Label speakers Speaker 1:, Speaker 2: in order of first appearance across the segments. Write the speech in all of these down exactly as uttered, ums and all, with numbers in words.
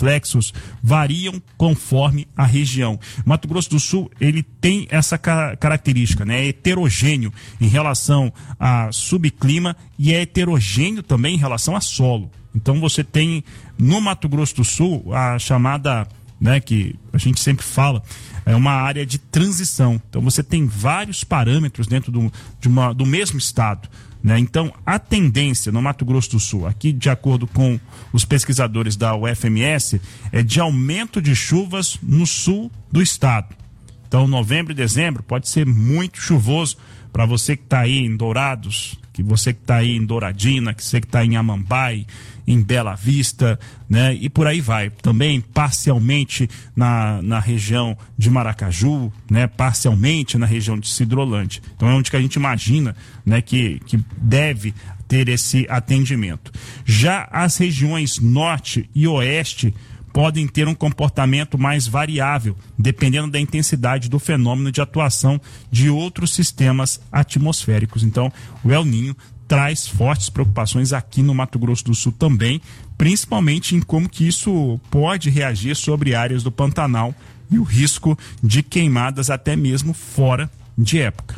Speaker 1: reflexos variam conforme a região. Mato Grosso do Sul, ele tem essa ca- característica, né? É heterogêneo em relação a subclima e é heterogêneo também em relação a solo. Então você tem no Mato Grosso do Sul a chamada, né, que a gente sempre fala, é uma área de transição. Então você tem vários parâmetros dentro do, de uma, do mesmo estado, né? Então a tendência no Mato Grosso do Sul, aqui de acordo com os pesquisadores da U F M S, é de aumento de chuvas no sul do estado. Então novembro e dezembro pode ser muito chuvoso para você que está aí em Dourados, que você que está aí em Douradina, que você que está em Amambai, em Bela Vista, né? E por aí vai. Também parcialmente na, na região de Maracaju, né? Parcialmente na região de Sidrolândia. Então é onde que a gente imagina, né, que, que deve ter esse atendimento. Já as regiões norte e oeste podem ter um comportamento mais variável, dependendo da intensidade do fenômeno de atuação de outros sistemas atmosféricos. Então, o El Niño traz fortes preocupações aqui no Mato Grosso do Sul também, principalmente em como que isso pode reagir sobre áreas do Pantanal e o risco de queimadas até mesmo fora de época.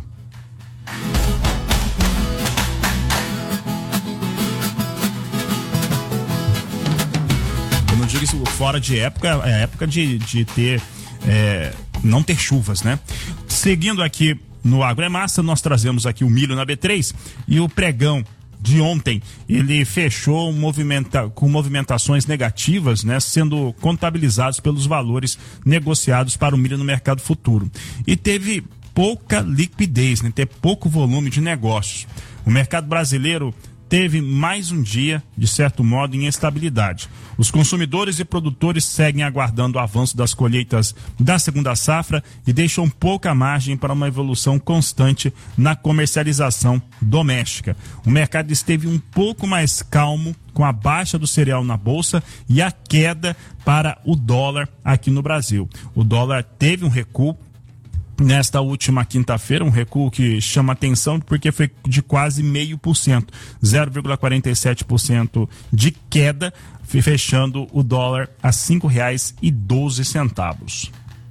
Speaker 1: Eu não digo isso fora de época, é época de, de ter, é, não ter chuvas, né? Seguindo aqui no Agro é Massa, nós trazemos aqui o milho na B três e o pregão de ontem, ele fechou movimenta, com movimentações negativas, né, sendo contabilizados pelos valores negociados para o milho no mercado futuro. E teve pouca liquidez, né, teve pouco volume de negócios. O mercado brasileiro teve mais um dia, de certo modo, em estabilidade. Os consumidores e produtores seguem aguardando o avanço das colheitas da segunda safra e deixam pouca margem para uma evolução constante na comercialização doméstica. O mercado esteve um pouco mais calmo com a baixa do cereal na bolsa e a queda para o dólar aqui no Brasil. O dólar teve um recuo nesta última quinta-feira, um recuo que chama atenção porque foi de quase meio por cento, zero vírgula quarenta e sete por cento de queda, fechando o dólar a cinco reais e doze centavos.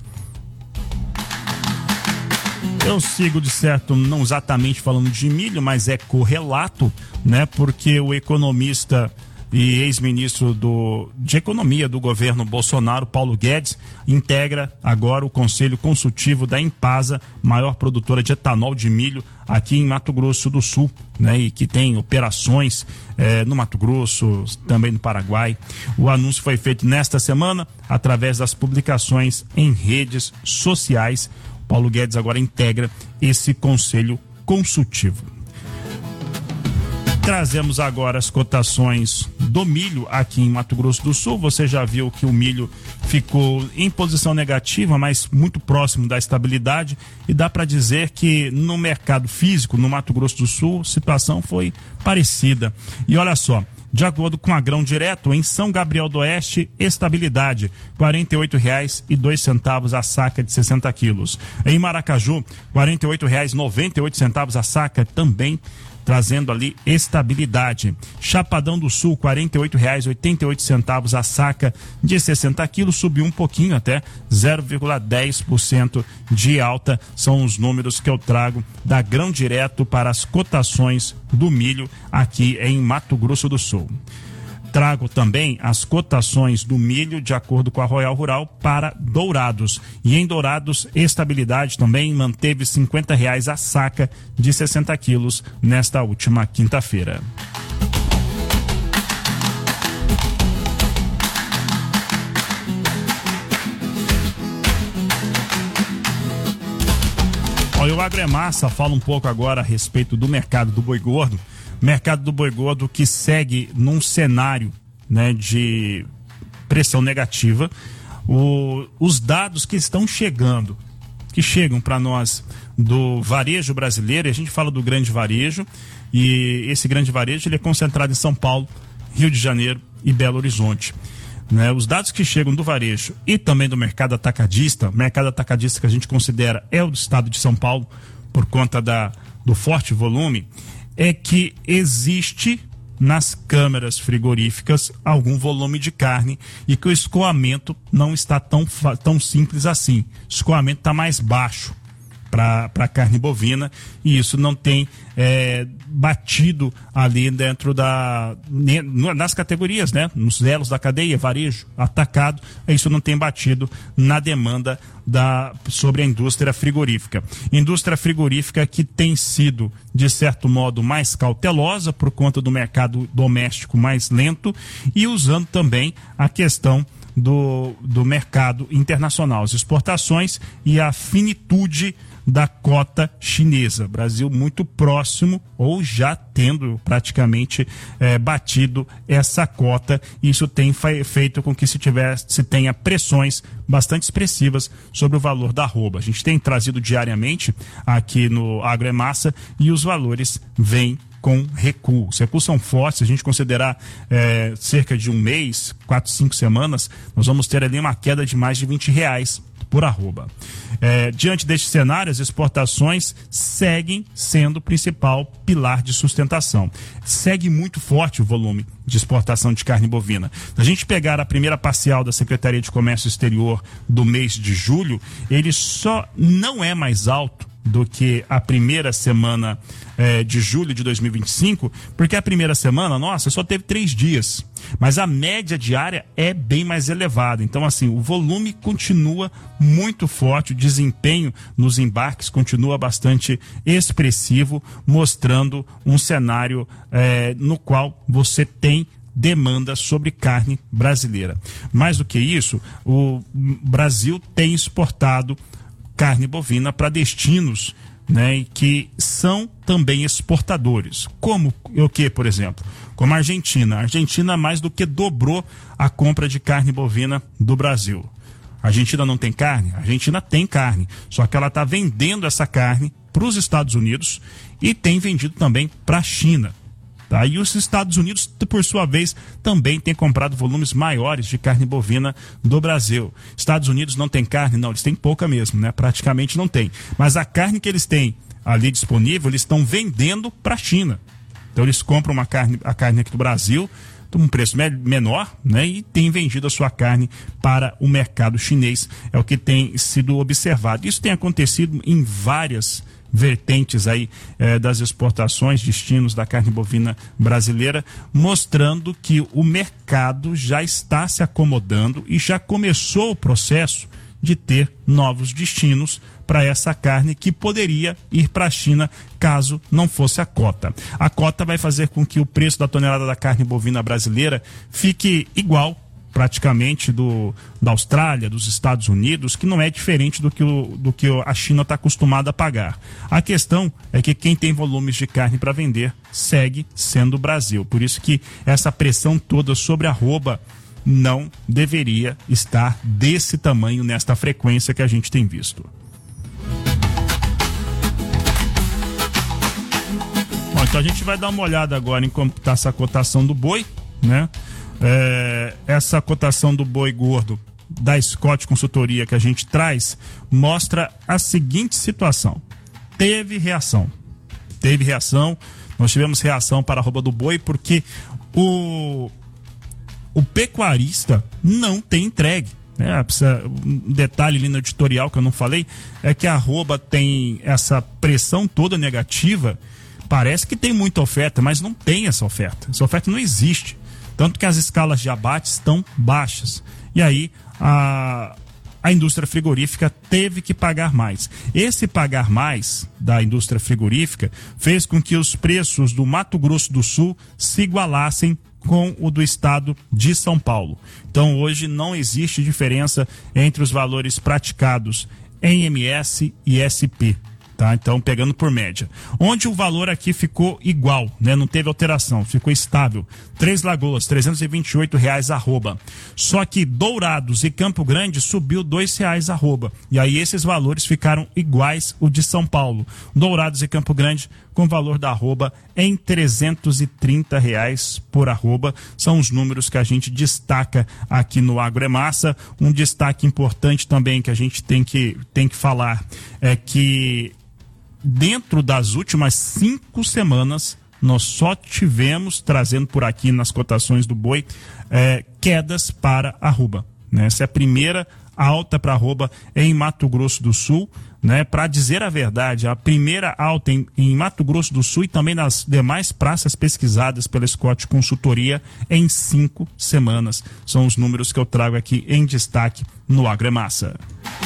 Speaker 1: Eu sigo de certo, não exatamente falando de milho, mas é correlato, né? Porque o economista e ex-ministro do, de Economia do governo Bolsonaro, Paulo Guedes, integra agora o Conselho Consultivo da Impasa, maior produtora de etanol de milho aqui em Mato Grosso do Sul, né, e que tem operações eh, no Mato Grosso, também no Paraguai. O anúncio foi feito nesta semana através das publicações em redes sociais. Paulo Guedes agora integra esse Conselho Consultivo. Trazemos agora as cotações do milho aqui em Mato Grosso do Sul. Você já viu que o milho ficou em posição negativa, mas muito próximo da estabilidade, e dá para dizer que no mercado físico, no Mato Grosso do Sul, a situação foi parecida. E olha só, de acordo com a Grão Direto, em São Gabriel do Oeste, estabilidade, quarenta e oito reais e dois centavos a saca de sessenta quilos. Em Maracaju, quarenta e oito reais e noventa e oito centavos a saca, também trazendo ali estabilidade. Chapadão do Sul, quarenta e oito reais e oitenta e oito centavos a saca de sessenta quilos, subiu um pouquinho até zero vírgula dez por cento de alta. São os números que eu trago da Grão Direto para as cotações do milho aqui em Mato Grosso do Sul. Trago também as cotações do milho de acordo com a Royal Rural para Dourados. E em Dourados, estabilidade também, manteve cinquenta reais a saca de sessenta quilos nesta última quinta-feira. Olha, o Agro é Massa fala um pouco agora a respeito do mercado do boi gordo. Mercado do boi gordo que segue num cenário, né, de pressão negativa. O, os dados que estão chegando, que chegam para nós do varejo brasileiro, e a gente fala do grande varejo, e esse grande varejo ele é concentrado em São Paulo, Rio de Janeiro e Belo Horizonte. Né, os dados que chegam do varejo e também do mercado atacadista, mercado atacadista que a gente considera é o do estado de São Paulo, por conta da, do forte volume, é que existe nas câmeras frigoríficas algum volume de carne e que o escoamento não está tão, tão simples assim. O escoamento está mais baixo para a carne bovina e isso não tem é, batido ali dentro da nas categorias, né? Nos elos da cadeia, varejo, atacado, isso não tem batido na demanda da, sobre a indústria frigorífica. Indústria frigorífica que tem sido, de certo modo, mais cautelosa por conta do mercado doméstico mais lento e usando também a questão do, do mercado internacional, as exportações e a finitude da cota chinesa. Brasil muito próximo ou já tendo praticamente eh, batido essa cota. Isso tem feito com que se, tiver, se tenha pressões bastante expressivas sobre o valor da arroba. A gente tem trazido diariamente aqui no Agro é Massa e os valores vêm com recuo. Os recuos são fortes, se a gente considerar eh, cerca de um mês, quatro, cinco semanas, nós vamos ter ali uma queda de mais de vinte reais por arroba. É, diante deste cenário, as exportações seguem sendo o principal pilar de sustentação. Segue muito forte o volume de exportação de carne bovina. Se a gente pegar a primeira parcial da Secretaria de Comércio Exterior do mês de julho, ele só não é mais alto do que a primeira semana eh, de julho de dois mil e vinte e cinco, porque a primeira semana, nossa, só teve três dias. Mas a média diária é bem mais elevada. Então, assim, o volume continua muito forte, o desempenho nos embarques continua bastante expressivo, mostrando um cenário eh, no qual você tem demanda sobre carne brasileira. Mais do que isso, o Brasil tem exportado carne bovina para destinos, né, que são também exportadores. Como o que, por exemplo? Como a Argentina. A Argentina mais do que dobrou a compra de carne bovina do Brasil. A Argentina não tem carne? A Argentina tem carne, só que ela está vendendo essa carne para os Estados Unidos e tem vendido também para a China. Tá? E os Estados Unidos, por sua vez, também têm comprado volumes maiores de carne bovina do Brasil. Estados Unidos não tem carne? Não, eles têm pouca mesmo, né? Praticamente não tem. Mas a carne que eles têm ali disponível, eles estão vendendo para a China. Então eles compram uma carne, a carne aqui do Brasil, um preço me- menor, né? E têm vendido a sua carne para o mercado chinês. É o que tem sido observado. Isso tem acontecido em várias vertentes aí eh, das exportações, destinos da carne bovina brasileira, mostrando que o mercado já está se acomodando e já começou o processo de ter novos destinos para essa carne que poderia ir para a China caso não fosse a cota. A cota vai fazer com que o preço da tonelada da carne bovina brasileira fique igual praticamente do, da Austrália, dos Estados Unidos, que não é diferente do que, o, do que a China está acostumada a pagar. A questão é que quem tem volumes de carne para vender segue sendo o Brasil. Por isso que essa pressão toda sobre a arroba não deveria estar desse tamanho nesta frequência que a gente tem visto. Bom, então a gente vai dar uma olhada agora em como está essa cotação do boi, né? É, essa cotação do boi gordo da Scott Consultoria que a gente traz mostra a seguinte situação: teve reação, teve reação, nós tivemos reação para a arroba do boi porque o, o pecuarista não tem entregue. É, precisa, um detalhe ali no editorial que eu não falei é que a arroba tem essa pressão toda negativa. Parece que tem muita oferta, mas não tem essa oferta, essa oferta não existe. Tanto que as escalas de abate estão baixas. E aí a, a indústria frigorífica teve que pagar mais. Esse pagar mais da indústria frigorífica fez com que os preços do Mato Grosso do Sul se igualassem com o do estado de São Paulo. Então hoje não existe diferença entre os valores praticados em M S e S P. Tá? Então, pegando por média. Onde o valor aqui ficou igual, né? Não teve alteração, ficou estável. Três Lagoas, trezentos e vinte e oito reais arroba. Só que Dourados e Campo Grande subiu dois reais arroba. E aí esses valores ficaram iguais o de São Paulo. Dourados e Campo Grande com valor da arroba em trezentos e trinta reais por arroba. São os números que a gente destaca aqui no Agro é Massa. Um destaque importante também que a gente tem que, tem que falar é que dentro das últimas cinco semanas, nós só tivemos, trazendo por aqui nas cotações do boi, é, quedas para arroba. Né? Essa é a primeira alta para arroba em Mato Grosso do Sul. Né, para dizer a verdade, a primeira alta em, em Mato Grosso do Sul e também nas demais praças pesquisadas pela Scott Consultoria em cinco semanas. São os números que eu trago aqui em destaque no Agremassa.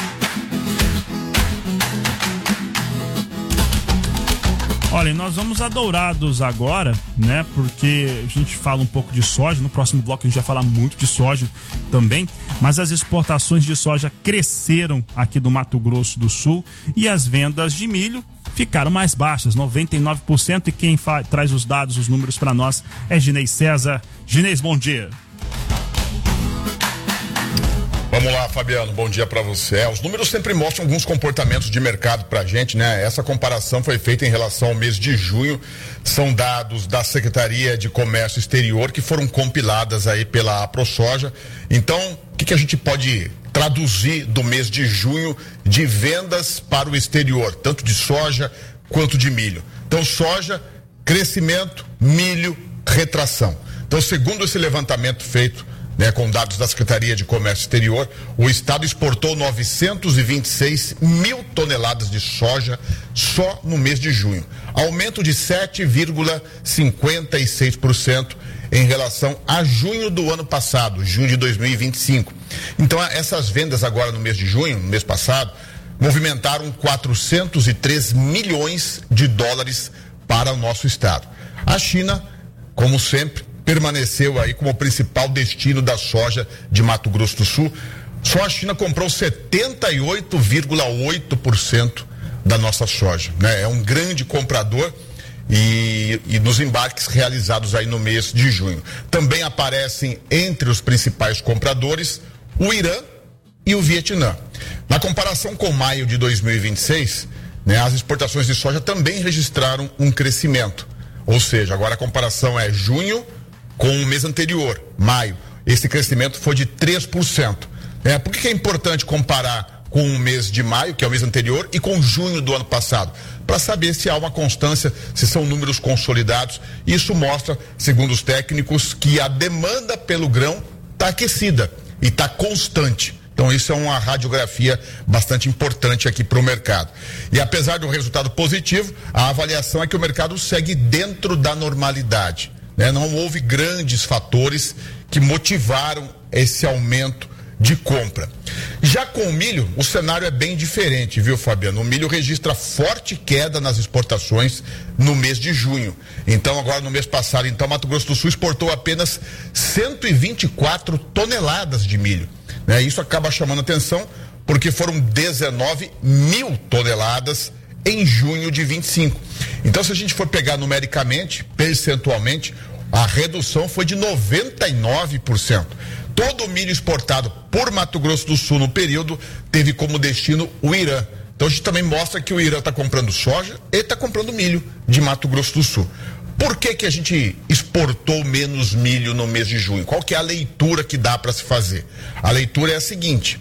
Speaker 1: Olha, nós vamos a Dourados agora, né? Porque a gente fala um pouco de soja, no próximo bloco a gente vai falar muito de soja também, mas as exportações de soja cresceram aqui do Mato Grosso do Sul e as vendas de milho ficaram mais baixas, noventa e nove por cento, e quem fa- traz os dados, os números para nós é Ginês César. Ginês, bom dia.
Speaker 2: Vamos lá, Fabiano, bom dia para você. É, os números sempre mostram alguns comportamentos de mercado pra gente, né? Essa comparação foi feita em relação ao mês de junho, são dados da Secretaria de Comércio Exterior que foram compiladas aí pela AproSoja. Então, o que, que a gente pode traduzir do mês de junho de vendas para o exterior, tanto de soja quanto de milho? Então, soja, crescimento, milho, retração. Então, segundo esse levantamento feito, né, com dados da Secretaria de Comércio Exterior, o estado exportou novecentos e vinte e seis mil toneladas de soja só no mês de junho, aumento de sete vírgula cinquenta e seis por cento em relação a junho do ano passado, junho de dois mil e vinte e cinco. Então, essas vendas agora no mês de junho, no mês passado, movimentaram quatrocentos e três milhões de dólares para o nosso estado. A China, como sempre, permaneceu aí como o principal destino da soja de Mato Grosso do Sul. Só a China comprou setenta e oito vírgula oito por cento da nossa soja, né? É um grande comprador e, e nos embarques realizados aí no mês de junho. Também aparecem entre os principais compradores o Irã e o Vietnã. Na comparação com maio de dois mil e vinte e seis, né, as exportações de soja também registraram um crescimento. Ou seja, agora a comparação é junho com o mês anterior, maio. Esse crescimento foi de três por cento. É, por que é importante comparar com o mês de maio, que é o mês anterior, e com junho do ano passado? Para saber se há uma constância, se são números consolidados. Isso mostra, segundo os técnicos, que a demanda pelo grão está aquecida e está constante. Então isso é uma radiografia bastante importante aqui para o mercado. E apesar do resultado positivo, a avaliação é que o mercado segue dentro da normalidade. Né? Não houve grandes fatores que motivaram esse aumento de compra. Já com o milho, o cenário é bem diferente, viu, Fabiano? O milho registra forte queda nas exportações no mês de junho. Então, agora no mês passado, então, Mato Grosso do Sul exportou apenas cento e vinte e quatro toneladas de milho. Né? Isso acaba chamando atenção porque foram dezenove mil toneladas em junho de vinte e cinco. Então, se a gente for pegar numericamente, percentualmente, a redução foi de noventa e nove por cento. Todo o milho exportado por Mato Grosso do Sul no período teve como destino o Irã. Então a gente também mostra que o Irã está comprando soja e está comprando milho de Mato Grosso do Sul. Por que que a gente exportou menos milho no mês de junho? Qual que é a leitura que dá para se fazer? A leitura é a seguinte: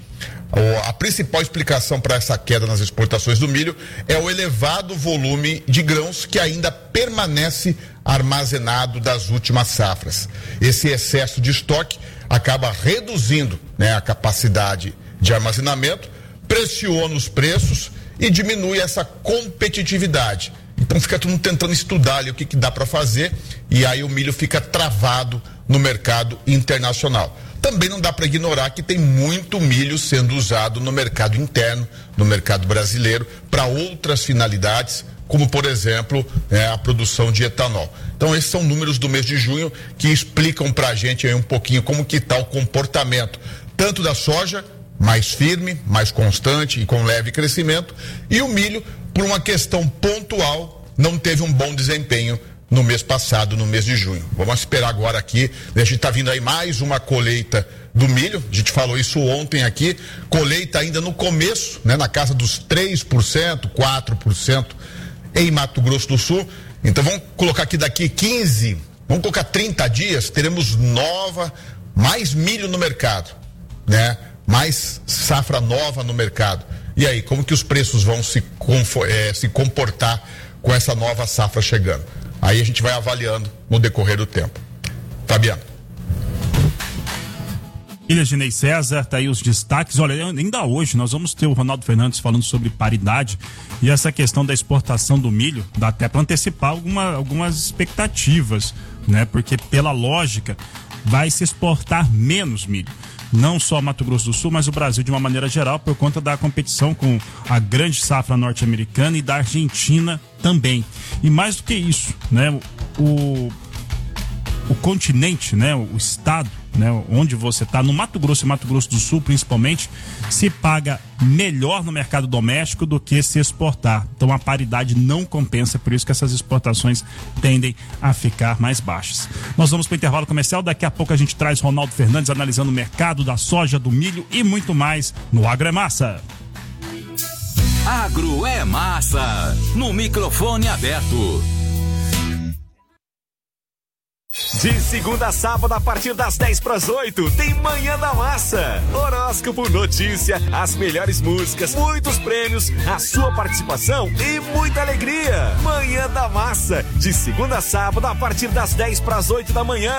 Speaker 2: a principal explicação para essa queda nas exportações do milho é o elevado volume de grãos que ainda permanece armazenado das últimas safras. Esse excesso de estoque acaba reduzindo, né, a capacidade de armazenamento, pressiona os preços e diminui essa competitividade. Então fica todo mundo tentando estudar ali o que, que dá para fazer, e aí o milho fica travado no mercado internacional. Também não dá para ignorar que tem muito milho sendo usado no mercado interno, no mercado brasileiro, para outras finalidades, como por exemplo, né, a produção de etanol. Então esses são números do mês de junho que explicam para a gente aí um pouquinho como que está o comportamento tanto da soja, mais firme, mais constante e com leve crescimento, e o milho, por uma questão pontual, não teve um bom desempenho no mês passado, no mês de junho. Vamos esperar agora aqui, a gente está vindo aí mais uma colheita do milho, a gente falou isso ontem aqui, colheita ainda no começo, né, na casa dos três por cento, quatro por cento em Mato Grosso do Sul. Então vamos colocar aqui daqui quinze, vamos colocar trinta dias, teremos nova, mais milho no mercado, né? Mais safra nova no mercado. E aí, como que os preços vão se, é, se comportar com essa nova safra chegando? Aí a gente vai avaliando no decorrer do tempo. Fabiano.
Speaker 1: Ilhas de Ney César, tá aí os destaques. Olha, ainda hoje nós vamos ter o Ronaldo Fernandes falando sobre paridade e essa questão da exportação do milho, dá até para antecipar alguma, algumas expectativas, né? Porque pela lógica vai se exportar menos milho. Não só Mato Grosso do Sul, mas o Brasil de uma maneira geral, por conta da competição com a grande safra norte-americana e da Argentina também. E mais do que isso, né? O, o continente, né? O estado, né, onde você está, no Mato Grosso e Mato Grosso do Sul principalmente, se paga melhor no mercado doméstico do que se exportar. Então a paridade não compensa, por isso que essas exportações tendem a ficar mais baixas. Nós vamos para o intervalo comercial, daqui a pouco a gente traz Ronaldo Fernandes analisando o mercado da soja, do milho e muito mais no Agro é Massa.
Speaker 3: Agro é Massa, no microfone aberto.
Speaker 4: De segunda a sábado, a partir das dez para as oito, tem Manhã da Massa. Horóscopo, notícia, as melhores músicas, muitos prêmios, a sua participação e muita alegria. Manhã da Massa, de segunda a sábado, a partir das dez para as oito da manhã.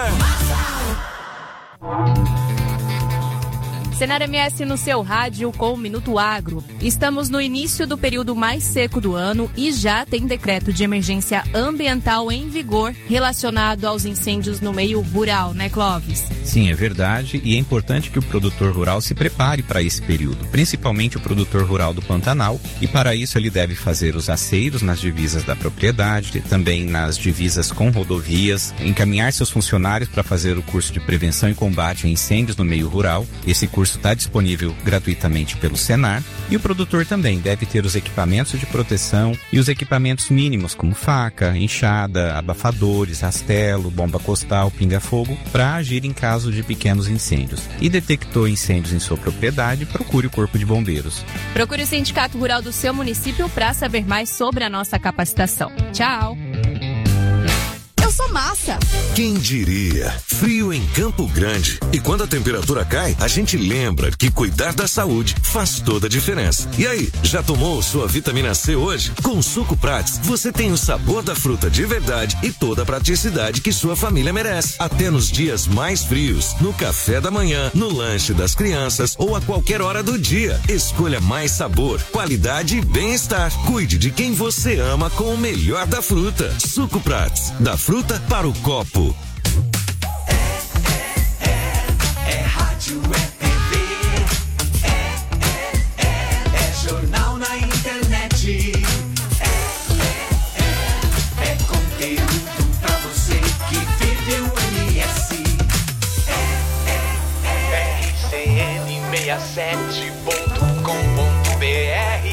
Speaker 5: Senar M S no seu rádio com o Minuto Agro. Estamos no início do período mais seco do ano e já tem decreto de emergência ambiental em vigor relacionado aos incêndios no meio rural, né, Clóvis?
Speaker 6: Sim, é verdade, e é importante que o produtor rural se prepare para esse período, principalmente o produtor rural do Pantanal, e para isso ele deve fazer os aceiros nas divisas da propriedade, também nas divisas com rodovias, encaminhar seus funcionários para fazer o curso de prevenção e combate a incêndios no meio rural. Esse curso está disponível gratuitamente pelo Senar, e o produtor também deve ter os equipamentos de proteção e os equipamentos mínimos como faca, enxada, abafadores, rastelo, bomba costal, pinga-fogo, para agir em caso de pequenos incêndios. E detectou incêndios em sua propriedade, procure o Corpo de Bombeiros.
Speaker 5: Procure o Sindicato Rural do seu município para saber mais sobre a nossa capacitação. Tchau!
Speaker 7: Eu sou massa.
Speaker 8: Quem diria? Frio em Campo Grande. E quando a temperatura cai, a gente lembra que cuidar da saúde faz toda a diferença. E aí, já tomou sua vitamina C hoje? Com o Suco Prats, você tem o sabor da fruta de verdade e toda a praticidade que sua família merece. Até nos dias mais frios, no café da manhã, no lanche das crianças ou a qualquer hora do dia. Escolha mais sabor, qualidade e bem-estar. Cuide de quem você ama com o melhor da fruta. Suco Prats, da fruta para o copo.
Speaker 9: É, é, é, é rádio, é T V, é, é, é, é jornal na internet, é, é, é, é conteúdo pra você que vive o M S, é, é, é, R C N sessenta e sete ponto com ponto B R,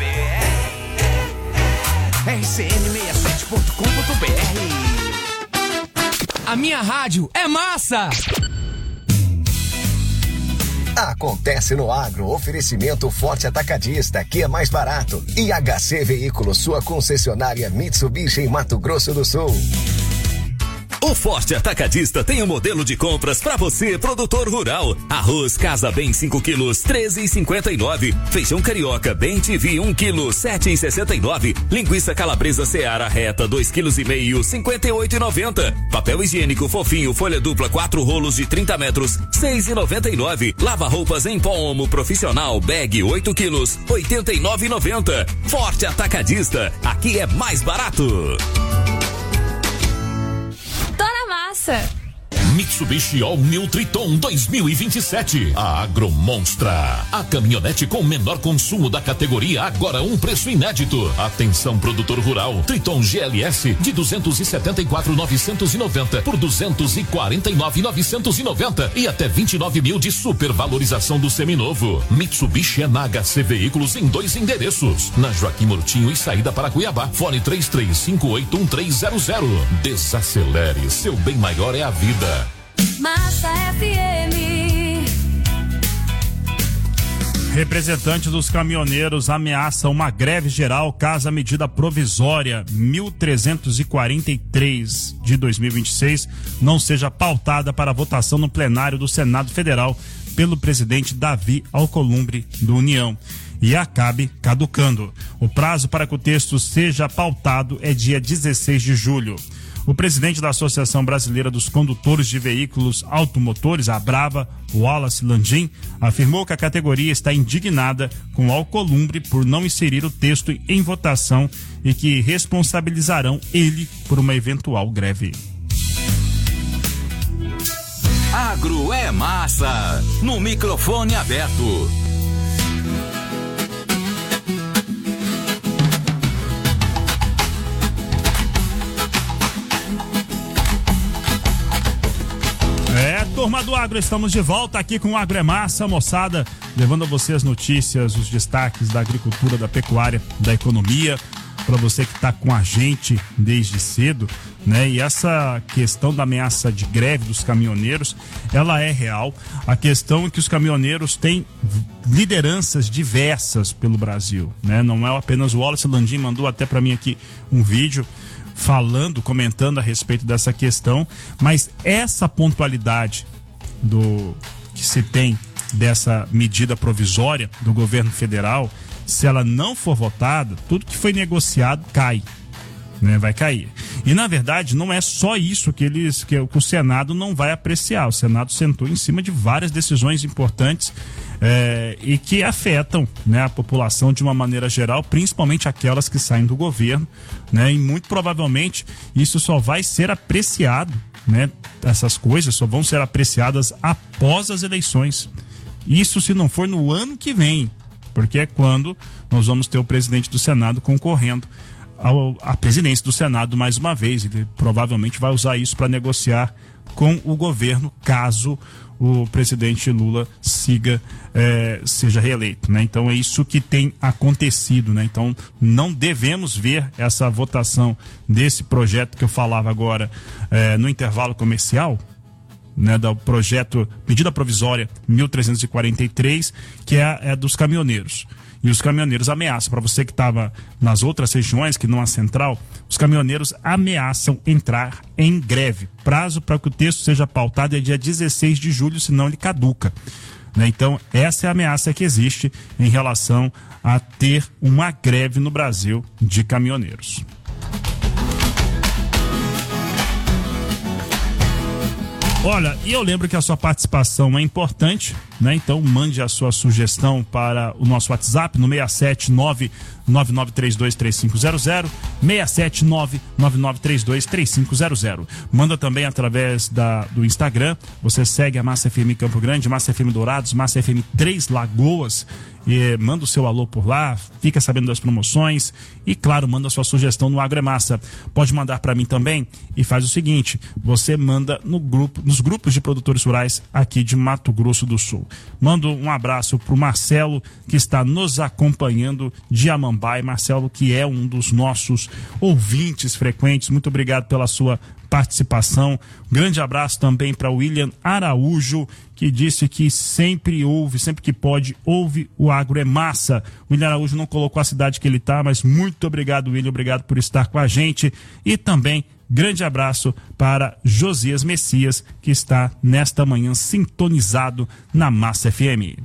Speaker 9: R C N sessenta e sete ponto com ponto B R. A minha rádio é massa!
Speaker 10: Acontece no Agro, oferecimento Forte Atacadista, que é mais barato. E H C Veículos, sua concessionária Mitsubishi em Mato Grosso do Sul.
Speaker 11: O Forte Atacadista tem um modelo de compras para você, produtor rural. Arroz Casa Bem cinco quilos, treze reais e cinquenta e nove centavos. Feijão Carioca Bem T V um quilo, sete reais e sessenta e nove centavos. Linguiça Calabresa Seara Reta dois quilos e meio, cinquenta e oito reais e noventa centavos. Papel higiênico fofinho folha dupla quatro rolos de trinta metros, seis reais e noventa e nove centavos. Lava roupas em pó Omo Profissional Bag oito quilos, oitenta e nove reais e noventa centavos. Forte Atacadista, aqui é mais barato.
Speaker 12: Mitsubishi All New Triton dois mil e vinte e sete. A Agromonstra. A caminhonete com menor consumo da categoria, agora um preço inédito. Atenção, produtor rural. Triton G L S de duzentos e setenta e quatro mil novecentos e noventa por duzentos e quarenta e nove mil novecentos e noventa e até vinte e nove mil de supervalorização do seminovo. Mitsubishi é na H C Veículos em dois endereços. Na Joaquim Murtinho e saída para Cuiabá. Fone três três cinco oito um três zero zero. Desacelere, seu bem maior é a vida.
Speaker 5: Massa F M.
Speaker 1: Representantes dos caminhoneiros ameaçam uma greve geral caso a medida provisória mil trezentos e quarenta e três de dois mil e vinte e seis não seja pautada para votação no plenário do Senado Federal pelo presidente Davi Alcolumbre do União. e acabe caducando. O prazo para que o texto seja pautado é dia dezesseis de julho. O presidente da Associação Brasileira dos Condutores de Veículos Automotores, a Brava, Wallace Landim, afirmou que a categoria está indignada com o Alcolumbre por não inserir o texto em votação e que responsabilizarão ele por uma eventual greve.
Speaker 3: Agro é massa, no microfone aberto.
Speaker 1: É, turma do Agro, estamos de volta aqui com o Agro é Massa, moçada, levando a você as notícias, os destaques da agricultura, da pecuária, da economia, para você que está com a gente desde cedo, né? E essa questão da ameaça de greve dos caminhoneiros, ela é real. A questão é que os caminhoneiros têm lideranças diversas pelo Brasil, né? Não é apenas o Wallace Landim, mandou até para mim aqui um vídeo falando, comentando a respeito dessa questão, mas essa pontualidade do que se tem dessa medida provisória do governo federal, se ela não for votada, tudo que foi negociado cai, né? Vai cair. E na verdade não é só isso que eles que o Senado não vai apreciar. O Senado sentou em cima de várias decisões importantes é, e que afetam, né, a população de uma maneira geral, principalmente aquelas que saem do governo, né? E muito provavelmente isso só vai ser apreciado, né? Essas coisas só vão ser apreciadas após as eleições. Isso se não for no ano que vem, porque é quando nós vamos ter o presidente do Senado concorrendo ao, à presidência do Senado mais uma vez. Ele provavelmente vai usar isso para negociar com o governo, caso o presidente Lula siga, é, seja reeleito, né? Então é isso que tem acontecido, né? Então não devemos ver essa votação desse projeto que eu falava agora é, no intervalo comercial, né, do projeto medida provisória mil trezentos e quarenta e três, que é, é dos caminhoneiros. E os caminhoneiros ameaçam, para você que estava nas outras regiões, que não a central, os caminhoneiros ameaçam entrar em greve. Prazo para que o texto seja pautado é dia dezesseis de julho, senão ele caduca, né? Então essa é a ameaça que existe em relação a ter uma greve no Brasil de caminhoneiros. Olha, e eu lembro que a sua participação é importante, né? Então mande a sua sugestão para o nosso WhatsApp no seis sete nove nove nove três dois três cinco zero zero, seis sete nove nove nove três dois três cinco zero zero. Manda também através da, do Instagram, você segue a Massa F M Campo Grande, Massa F M Dourados, Massa F M Três Lagoas, e manda o seu alô por lá, fica sabendo das promoções e, claro, manda a sua sugestão no Agro é Massa. Pode mandar para mim também e faz o seguinte, você manda no grupo, nos grupos de produtores rurais aqui de Mato Grosso do Sul. Mando um abraço pro Marcelo, que está nos acompanhando de Amambai. Marcelo, que é um dos nossos ouvintes frequentes, muito obrigado pela sua participação. Um grande abraço também para William Araújo, que disse que sempre ouve, sempre que pode, ouve o Agro é Massa. O William Araújo não colocou a cidade que ele está, mas muito obrigado, William, obrigado por estar com a gente. E também grande abraço para Josias Messias, que está nesta manhã sintonizado na Massa F M.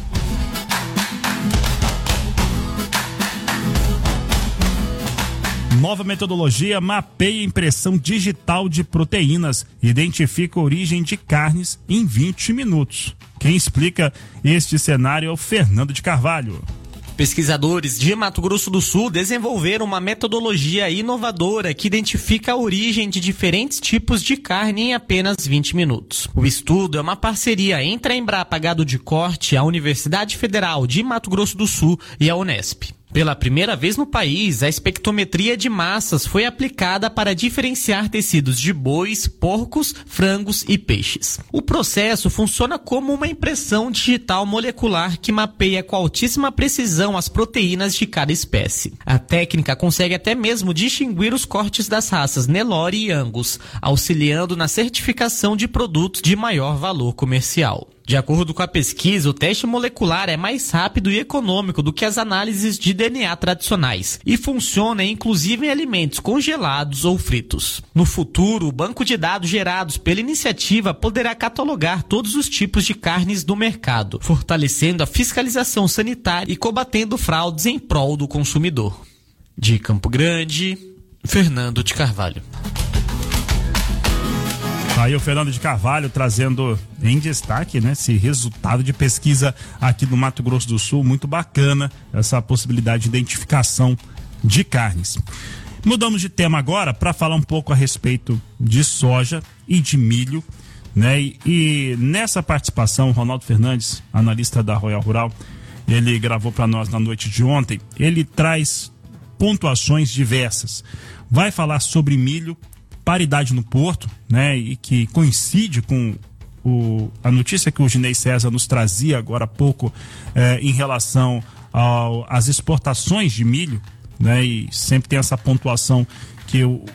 Speaker 1: Nova metodologia mapeia impressão digital de proteínas, identifica a origem de carnes em vinte minutos. Quem explica este cenário é o Fernando de Carvalho.
Speaker 13: Pesquisadores de Mato Grosso do Sul desenvolveram uma metodologia inovadora que identifica a origem de diferentes tipos de carne em apenas vinte minutos. O estudo é uma parceria entre a Embrapa Gado de Corte, a Universidade Federal de Mato Grosso do Sul e a Unesp. Pela primeira vez no país, a espectrometria de massas foi aplicada para diferenciar tecidos de bois, porcos, frangos e peixes. O processo funciona como uma impressão digital molecular que mapeia com altíssima precisão as proteínas de cada espécie. A técnica consegue até mesmo distinguir os cortes das raças Nelore e Angus, auxiliando na certificação de produtos de maior valor comercial. De acordo com a pesquisa, o teste molecular é mais rápido e econômico do que as análises de D N A tradicionais e funciona inclusive em alimentos congelados ou fritos. No futuro, o banco de dados gerados pela iniciativa poderá catalogar todos os tipos de carnes do mercado, fortalecendo a fiscalização sanitária e combatendo fraudes em prol do consumidor. De Campo Grande, Fernando de Carvalho.
Speaker 1: Aí o Fernando de Carvalho trazendo em destaque, né, esse resultado de pesquisa aqui no Mato Grosso do Sul, muito bacana, essa possibilidade de identificação de carnes. Mudamos de tema agora para falar um pouco a respeito de soja e de milho, né? E, e nessa participação, o Ronaldo Fernandes, analista da Royal Rural, ele gravou para nós na noite de ontem, ele traz pontuações diversas. Vai falar sobre milho, paridade no porto, né, e que coincide com o, a notícia que o Ginei César nos trazia agora há pouco eh, em relação ao, às exportações de milho, né, e sempre tem essa pontuação que o,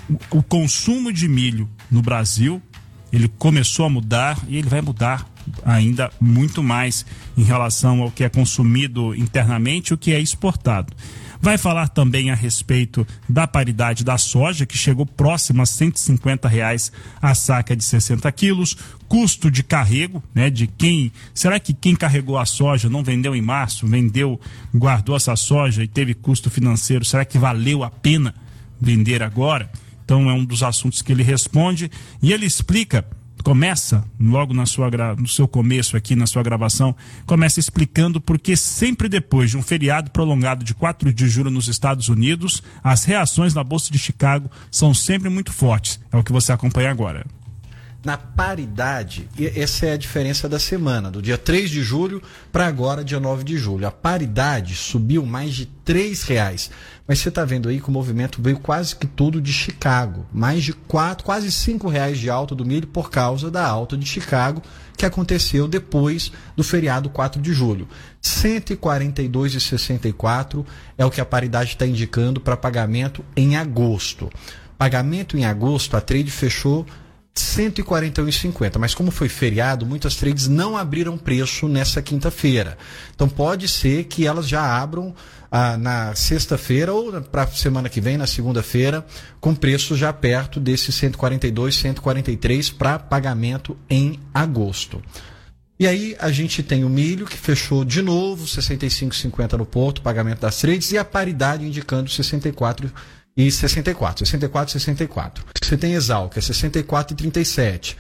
Speaker 1: o consumo de milho no Brasil, ele começou a mudar e ele vai mudar ainda muito mais em relação ao que é consumido internamente e o que é exportado. Vai falar também a respeito da paridade da soja, que chegou próximo a cento e cinquenta reais a saca de sessenta quilos, custo de carrego, né, de quem, será que quem carregou a soja não vendeu em março, vendeu, guardou essa soja e teve custo financeiro, será que valeu a pena vender agora? Então é um dos assuntos que ele responde e ele explica, começa logo na sua, no seu começo aqui na sua gravação, começa explicando porque sempre depois de um feriado prolongado de quatro de julho nos Estados Unidos, as reações na Bolsa de Chicago são sempre muito fortes. É o que você acompanha agora.
Speaker 14: Na paridade, essa é a diferença da semana, do dia três de julho para agora, dia nove de julho. A paridade subiu mais de três reais. Mas você está vendo aí que o movimento veio quase que tudo de Chicago. Mais de quatro, quase cinco reais de alta do milho por causa da alta de Chicago, que aconteceu depois do feriado quatro de julho. cento e quarenta e dois reais e sessenta e quatro centavos é o que a paridade está indicando para pagamento em agosto. Pagamento em agosto, a trade fechou cento e quarenta e um reais e cinquenta centavos, mas como foi feriado, muitas trades não abriram preço nessa quinta-feira. Então pode ser que elas já abram ah, na sexta-feira ou para a semana que vem, na segunda-feira, com preço já perto desses cento e quarenta e dois, cento e quarenta e três para pagamento em agosto. E aí a gente tem o milho que fechou de novo sessenta e cinco reais e cinquenta centavos no porto, pagamento das trades, e a paridade indicando sessenta e quatro reais e sessenta e quatro, sessenta e quatro, sessenta e quatro. Você tem Exalc, é sessenta e quatro reais e trinta e sete.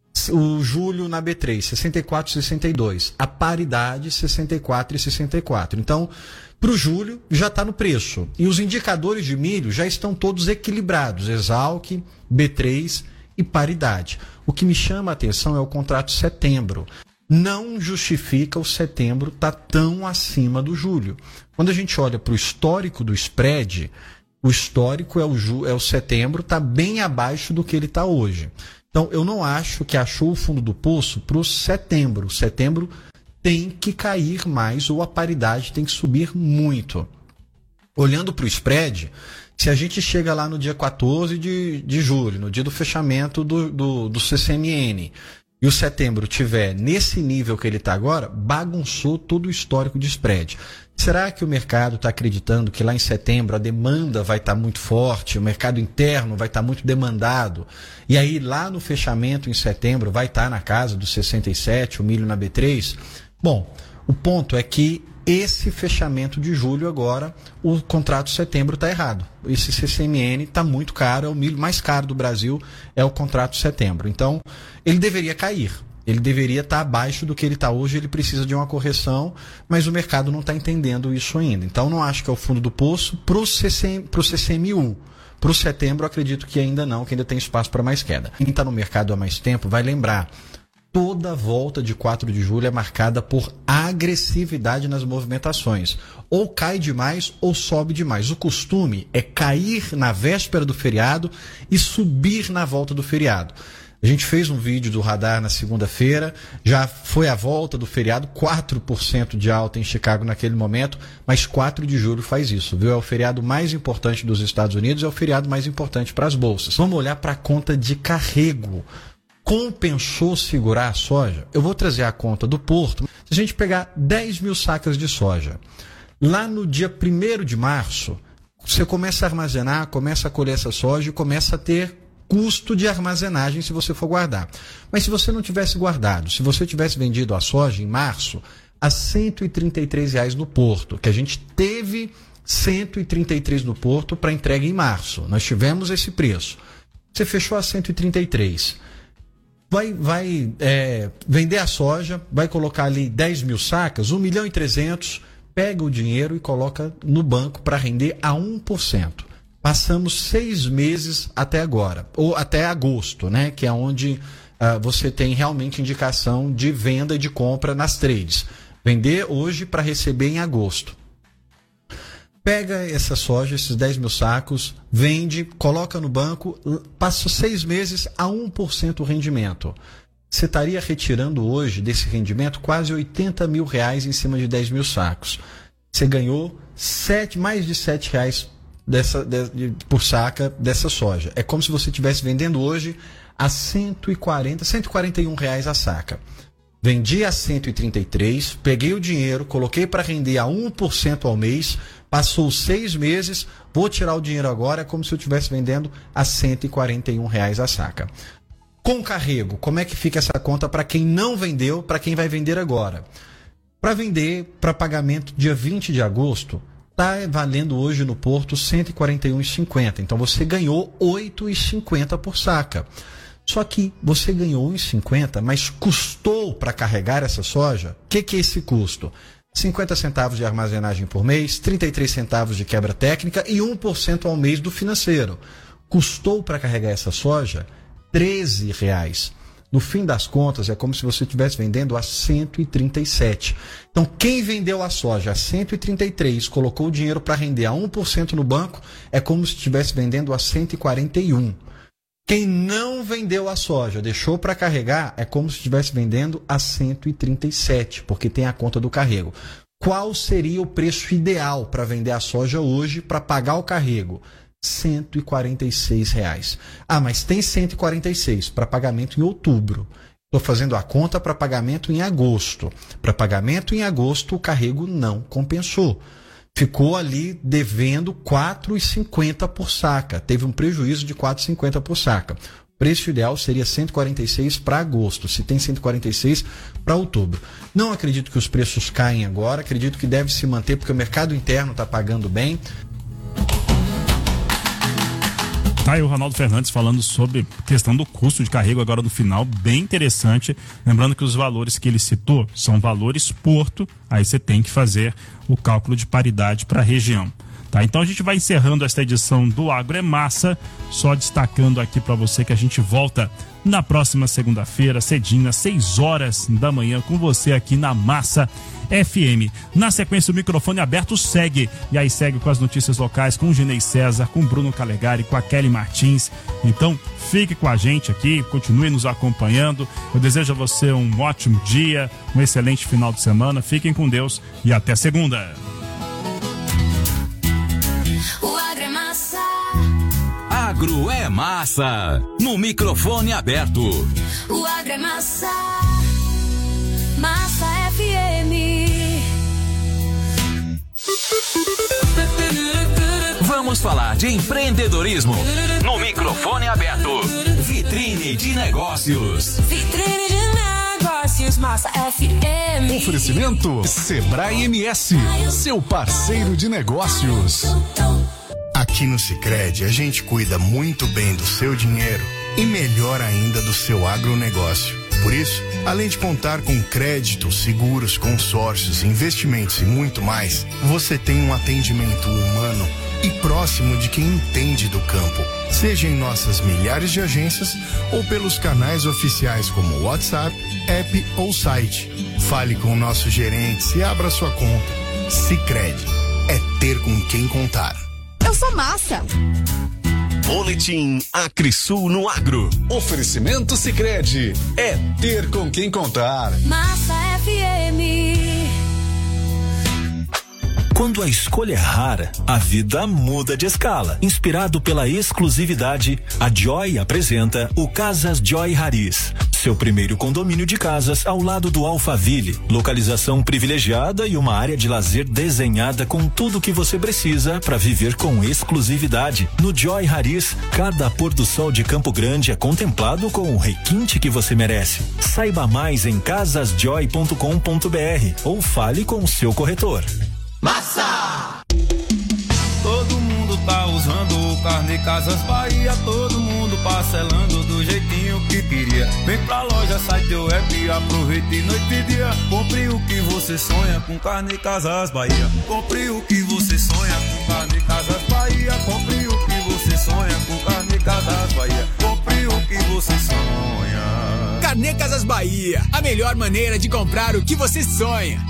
Speaker 14: O Júlio na B três, sessenta e quatro reais e sessenta e dois. A paridade, sessenta e quatro reais e sessenta e quatro. Então, para o Júlio, já está no preço. E os indicadores de milho já estão todos equilibrados. Exalc, B três e paridade. O que me chama a atenção é o contrato setembro. Não justifica o setembro estar tão acima do julho. Quando a gente olha para o histórico do spread, o histórico é o, ju, é o setembro, está bem abaixo do que ele está hoje. Então, eu não acho que achou o fundo do poço para o setembro. O setembro tem que cair mais ou a paridade tem que subir muito. Olhando para o spread, se a gente chega lá no dia quatorze de, de julho, no dia do fechamento do, do, do C C M N, e o setembro tiver nesse nível que ele está agora, bagunçou todo o histórico de spread. Será que o mercado está acreditando que lá em setembro a demanda vai estar tá muito forte, o mercado interno vai estar tá muito demandado, e aí lá no fechamento em setembro vai estar tá na casa dos sessenta e sete, o milho na B três? Bom, o ponto é que esse fechamento de julho agora, o contrato de setembro está errado. Esse C C M N está muito caro, é o milho mais caro do Brasil, é o contrato de setembro. Então, ele deveria cair. Ele deveria estar abaixo do que ele está hoje, ele precisa de uma correção, mas o mercado não está entendendo isso ainda. Então, não acho que é o fundo do poço para o C C M U. Para o setembro, acredito que ainda não, que ainda tem espaço para mais queda. Quem está no mercado há mais tempo vai lembrar, toda volta de quatro de julho é marcada por agressividade nas movimentações. Ou cai demais ou sobe demais. O costume é cair na véspera do feriado e subir na volta do feriado. A gente fez um vídeo do radar na segunda-feira, já foi a volta do feriado, quatro por cento de alta em Chicago naquele momento, mas quatro de julho faz isso, viu? É o feriado mais importante dos Estados Unidos, é o feriado mais importante para as bolsas. Vamos olhar para a conta de carrego. compensou segurar a soja? Eu vou trazer a conta do Porto. Se a gente pegar dez mil sacas de soja, lá no dia primeiro de março, você começa a armazenar, começa a colher essa soja e começa a ter custo de armazenagem se você for guardar. Mas se você não tivesse guardado, se você tivesse vendido a soja em março a cento e trinta e três reais no Porto, que a gente teve cento e trinta e três no Porto para entrega em março, nós tivemos esse preço. Você fechou a cento e trinta e três. Vai, vai é, vender a soja, vai colocar ali dez mil sacas, um milhão e trezentos, pega o dinheiro e coloca no banco para render a um por cento. Passamos seis meses até agora, ou até agosto, né? Que é onde uh, você tem realmente indicação de venda e de compra nas trades. Vender hoje para receber em agosto. Pega essa soja, esses dez mil sacos, vende, coloca no banco, passa seis meses a um por cento o rendimento. Você estaria retirando hoje desse rendimento quase oitenta mil reais em cima de dez mil sacos. Você ganhou sete, mais de sete reais dessa, de, de, por saca dessa soja. É como se você estivesse vendendo hoje a cento e quarenta, cento e quarenta e um reais a saca. Vendi a cento e trinta e três, peguei o dinheiro, coloquei para render a um por cento ao mês, passou seis meses, vou tirar o dinheiro agora, é como se eu estivesse vendendo a cento e quarenta e um reais a saca. Com carrego, como é que fica essa conta para quem não vendeu, para quem vai vender agora? Para vender, para pagamento dia vinte de agosto, está valendo hoje no Porto cento e quarenta e um reais e cinquenta centavos. Então você ganhou oito reais e cinquenta centavos por saca. Só que você ganhou um real e cinquenta centavos, mas custou para carregar essa soja? O que, que é esse custo? cinquenta centavos de armazenagem por mês, trinta e três centavos de quebra técnica e um por cento ao mês do financeiro. Custou para carregar essa soja treze reais. No fim das contas, é como se você estivesse vendendo a cento e trinta e sete. Então, quem vendeu a soja a cento e trinta e três, colocou o dinheiro para render a um por cento no banco, é como se estivesse vendendo a cento e quarenta e um. Quem não vendeu a soja, deixou para carregar, é como se estivesse vendendo a cento e trinta e sete, porque tem a conta do carrego. Qual seria o preço ideal para vender a soja hoje para pagar o carrego? cento e quarenta e seis reais. Ah, mas tem cento e quarenta e seis para pagamento em outubro. Estou fazendo a conta para pagamento em agosto. Para pagamento em agosto, o carrego não compensou. Ficou ali devendo quatro reais e cinquenta centavos por saca. Teve um prejuízo de quatro reais e cinquenta centavos por saca. O preço ideal seria cento e quarenta e seis para agosto. Se tem cento e quarenta e seis para outubro. Não acredito que os preços caem agora. Acredito que deve se manter porque o mercado interno está pagando bem.
Speaker 1: Tá aí o Ronaldo Fernandes falando sobre a questão do custo de carrego agora no final, bem interessante. Lembrando que os valores que ele citou são valores Porto, aí você tem que fazer o cálculo de paridade para a região. Tá, então a gente vai encerrando esta edição do Agro é Massa, só destacando aqui para você que a gente volta na próxima segunda-feira, cedinho, às seis horas da manhã, com você aqui na Massa F M. Na sequência, o microfone aberto segue, e aí segue com as notícias locais, com o Ginei César, com o Bruno Calegari, com a Kelly Martins. Então, fique com a gente aqui, continue nos acompanhando. Eu desejo a você um ótimo dia, um excelente final de semana. Fiquem com Deus e até segunda.
Speaker 9: O Agro é Massa.
Speaker 11: Agro é Massa. No microfone aberto.
Speaker 9: O Agro é Massa. Massa F M.
Speaker 11: Vamos falar de empreendedorismo no microfone aberto. Vitrine de negócios.
Speaker 9: Vitrine de negócios, Massa F M.
Speaker 15: Oferecimento Sebrae M S, seu parceiro de negócios.
Speaker 16: Aqui no Sicredi, a gente cuida muito bem do seu dinheiro e melhor ainda do seu agronegócio. Por isso, além de contar com crédito, seguros, consórcios, investimentos e muito mais, você tem um atendimento humano e próximo de quem entende do campo, seja em nossas milhares de agências ou pelos canais oficiais como WhatsApp, app ou site. Fale com nossos gerentes e abra sua conta. Sicredi é ter com quem contar.
Speaker 7: Eu sou Massa.
Speaker 15: Boletim Acrisul no Agro. Oferecimento Sicredi é ter com quem contar.
Speaker 9: Massa F M.
Speaker 17: Quando a escolha é rara, a vida muda de escala. Inspirado pela exclusividade, a Joy apresenta o Casas Joy Haris, seu primeiro condomínio de casas ao lado do Alphaville. Localização privilegiada e uma área de lazer desenhada com tudo o que você precisa para viver com exclusividade. No Joy Haris, cada pôr do sol de Campo Grande é contemplado com o requinte que você merece. Saiba mais em casas joy ponto com ponto b r ou fale com o seu corretor.
Speaker 9: Massa! Todo mundo tá usando o Carne Casas Bahia, todo mundo parcelando do jeitinho que queria. Vem pra loja, sai teu app, aproveite noite e dia. Compre o que você sonha com Carne Casas Bahia. Compre o que você sonha com Carne Casas Bahia. Compre o que você sonha com Carne Casas Bahia. Compre o que você sonha.
Speaker 18: Carne Casas Bahia, a melhor maneira de comprar o que você sonha.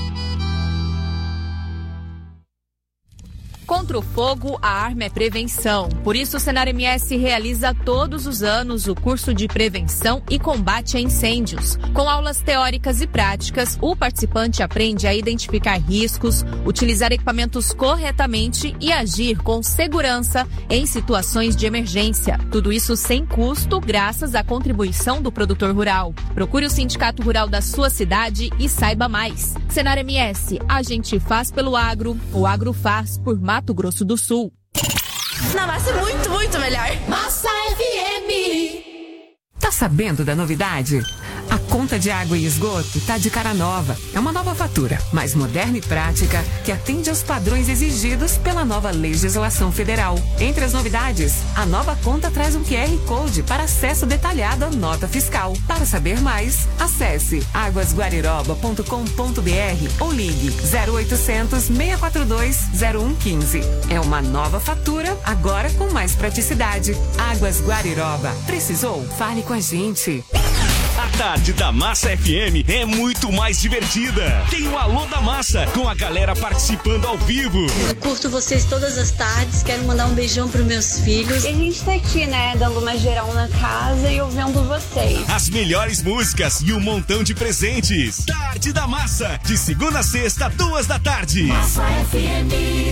Speaker 5: Contra o fogo, a arma é prevenção. Por isso, o Senar M S realiza todos os anos o curso de prevenção e combate a incêndios. Com aulas teóricas e práticas, o participante aprende a identificar riscos, utilizar equipamentos corretamente e agir com segurança em situações de emergência. Tudo isso sem custo, graças à contribuição do produtor rural. Procure o Sindicato Rural da sua cidade e saiba mais. Senar M S, a gente faz pelo agro, o agro faz por Mato Grosso do Sul.
Speaker 7: Na massa é muito, muito melhor. Massa F M.
Speaker 19: Tá sabendo da novidade? A conta de água e esgoto tá de cara nova. É uma nova fatura, mais moderna e prática, que atende aos padrões exigidos pela nova legislação federal. Entre as novidades, a nova conta traz um Q R Code para acesso detalhado à nota fiscal. Para saber mais, acesse águas guariroba ponto com ponto b r ou ligue zero oitocentos, seis quatro dois, zero um um cinco. É uma nova fatura, agora com mais praticidade. Águas Guariroba. Precisou? Fale com a gente.
Speaker 4: A tarde da Massa F M é muito mais divertida. Tem o Alô da Massa, com a galera participando ao vivo.
Speaker 20: Eu curto vocês todas as tardes, quero mandar um beijão pros meus filhos.
Speaker 21: E a gente tá aqui, né, dando uma geral na casa e ouvindo vocês.
Speaker 4: As melhores músicas e um montão de presentes. Tarde da Massa, de segunda a sexta, duas da tarde.
Speaker 9: Massa F M.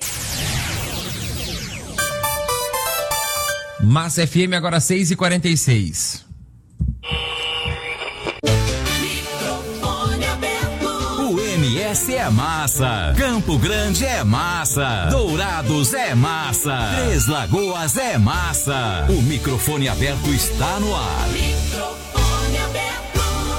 Speaker 22: Massa F M agora seis e quarenta e seis.
Speaker 11: O M S é massa, Campo Grande é massa, Dourados é massa, Três Lagoas é massa. O microfone aberto está no ar.
Speaker 9: Microfone aberto.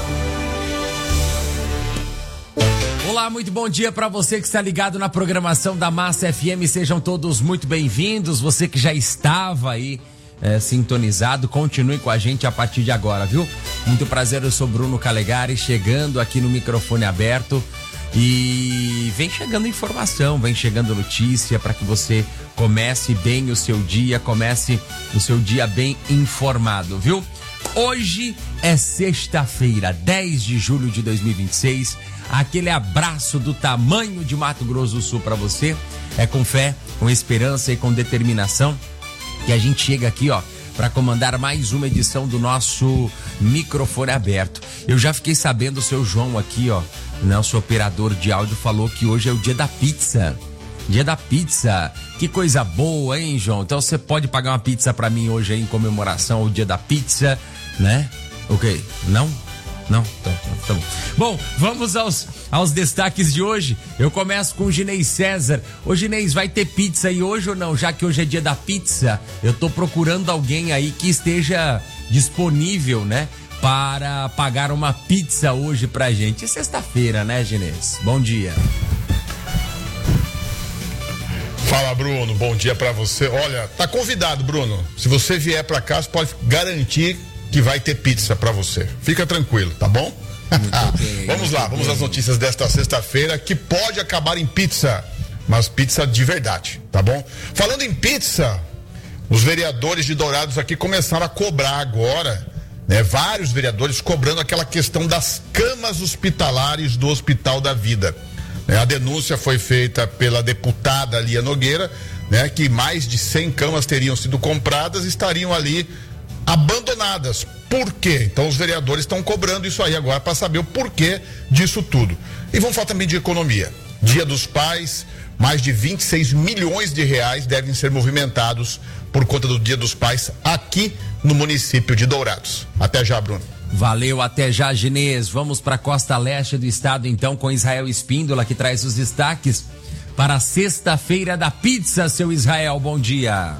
Speaker 22: Olá, muito bom dia para você que está ligado na programação da Massa F M. Sejam todos muito bem-vindos. Você que já estava aí É, sintonizado, continue com a gente a partir de agora, viu? Muito prazer, eu sou Bruno Calegari, chegando aqui no microfone aberto e vem chegando informação, vem chegando notícia para que você comece bem o seu dia, comece o seu dia bem informado, viu? Hoje é sexta-feira, dez de julho de dois mil e vinte e seis, aquele abraço do tamanho de Mato Grosso do Sul para você, é com fé, com esperança e com determinação que a gente chega aqui, ó, para comandar mais uma edição do nosso microfone aberto. Eu já fiquei sabendo, o seu João aqui, ó, nosso operador de áudio, falou que hoje é o dia da pizza. Dia da pizza. Que coisa boa, hein, João? Então você pode pagar uma pizza para mim hoje aí em comemoração ao dia da pizza, né? Ok, não? Não? Então, tá bom. Bom, vamos aos, aos destaques de hoje. Eu começo com o Ginês César. Ô Ginês, vai ter pizza aí hoje ou não? Já que hoje é dia da pizza, eu tô procurando alguém aí que esteja disponível, né? Para pagar uma pizza hoje pra gente. É sexta-feira, né, Ginês? Bom dia.
Speaker 2: Fala, Bruno. Bom dia pra você. Olha, tá convidado, Bruno. Se você vier pra cá, você pode garantir que vai ter pizza pra você. Fica tranquilo, tá bom? Bem, vamos lá, vamos bem. Às notícias desta sexta-feira, que pode acabar em pizza, mas pizza de verdade, tá bom? Falando em pizza, os vereadores de Dourados aqui começaram a cobrar agora, né? Vários vereadores cobrando aquela questão das camas hospitalares do Hospital da Vida. A denúncia foi feita pela deputada Lia Nogueira, né? Que mais de cem camas teriam sido compradas e estariam ali abandonadas. Por quê? Então os vereadores estão cobrando isso aí agora para saber o porquê disso tudo. E vamos falar também de economia. Dia dos Pais, mais de vinte e seis milhões de reais devem ser movimentados por conta do Dia dos Pais aqui no município de Dourados. Até já, Bruno.
Speaker 22: Valeu, até já, Ginês. Vamos para a costa leste do estado, então, com Israel Espíndola, que traz os destaques para a sexta-feira da pizza. Seu Israel, bom dia.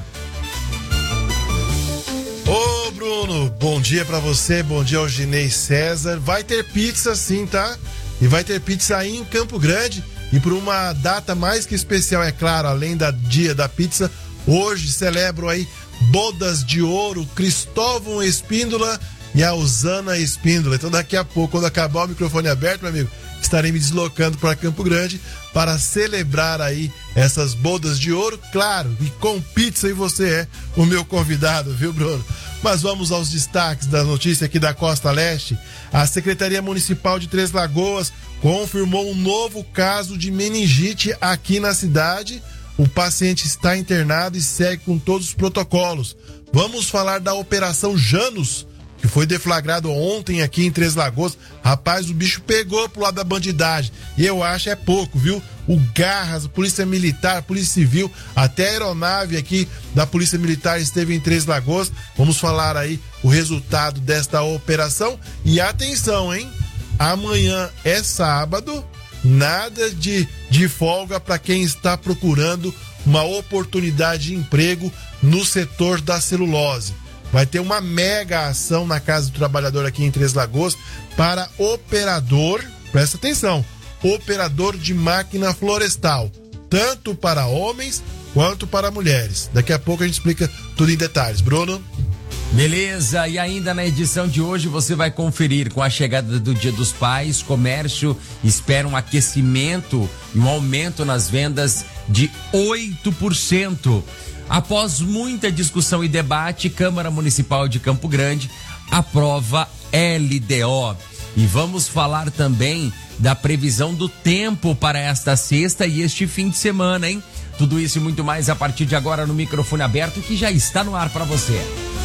Speaker 6: Ô, Bruno, bom dia pra você, bom dia ao Ginês César. Vai ter pizza sim, tá? E vai ter pizza aí em Campo Grande. E por uma data mais que especial, é claro, além da dia da pizza, hoje celebro aí bodas de ouro, Cristóvão Espíndola e a Usana Espíndola. Então daqui a pouco, quando acabar o microfone aberto, meu amigo, estarei me deslocando para Campo Grande para celebrar aí essas bodas de ouro, claro, e com pizza, e você é o meu convidado, viu, Bruno? Mas vamos aos destaques da notícia aqui da Costa Leste. A Secretaria Municipal de Três Lagoas confirmou um novo caso de meningite aqui na cidade. O paciente está internado e segue com todos os protocolos. Vamos falar da Operação Janus, que foi deflagrado ontem aqui em Três Lagoas. Rapaz, o bicho pegou pro lado da bandidagem. E eu acho é pouco, viu? O Garras, a Polícia Militar, a Polícia Civil, até a aeronave aqui da Polícia Militar esteve em Três Lagoas. Vamos falar aí o resultado desta operação. E atenção, hein? Amanhã é sábado, nada de, de folga para quem está procurando uma oportunidade de emprego no setor da celulose. Vai ter uma mega ação na Casa do Trabalhador aqui em Três Lagoas para operador, presta atenção, operador de máquina florestal, tanto para homens quanto para mulheres. Daqui a pouco a gente explica tudo em detalhes. Bruno?
Speaker 22: Beleza, e ainda na edição de hoje você vai conferir com a chegada do Dia dos Pais, comércio espera um aquecimento e um aumento nas vendas de oito por cento. Após muita discussão e debate, Câmara Municipal de Campo Grande aprova L D O. E vamos falar também da previsão do tempo para esta sexta e este fim de semana, hein? Tudo isso e muito mais a partir de agora no microfone aberto, que já está no ar para você.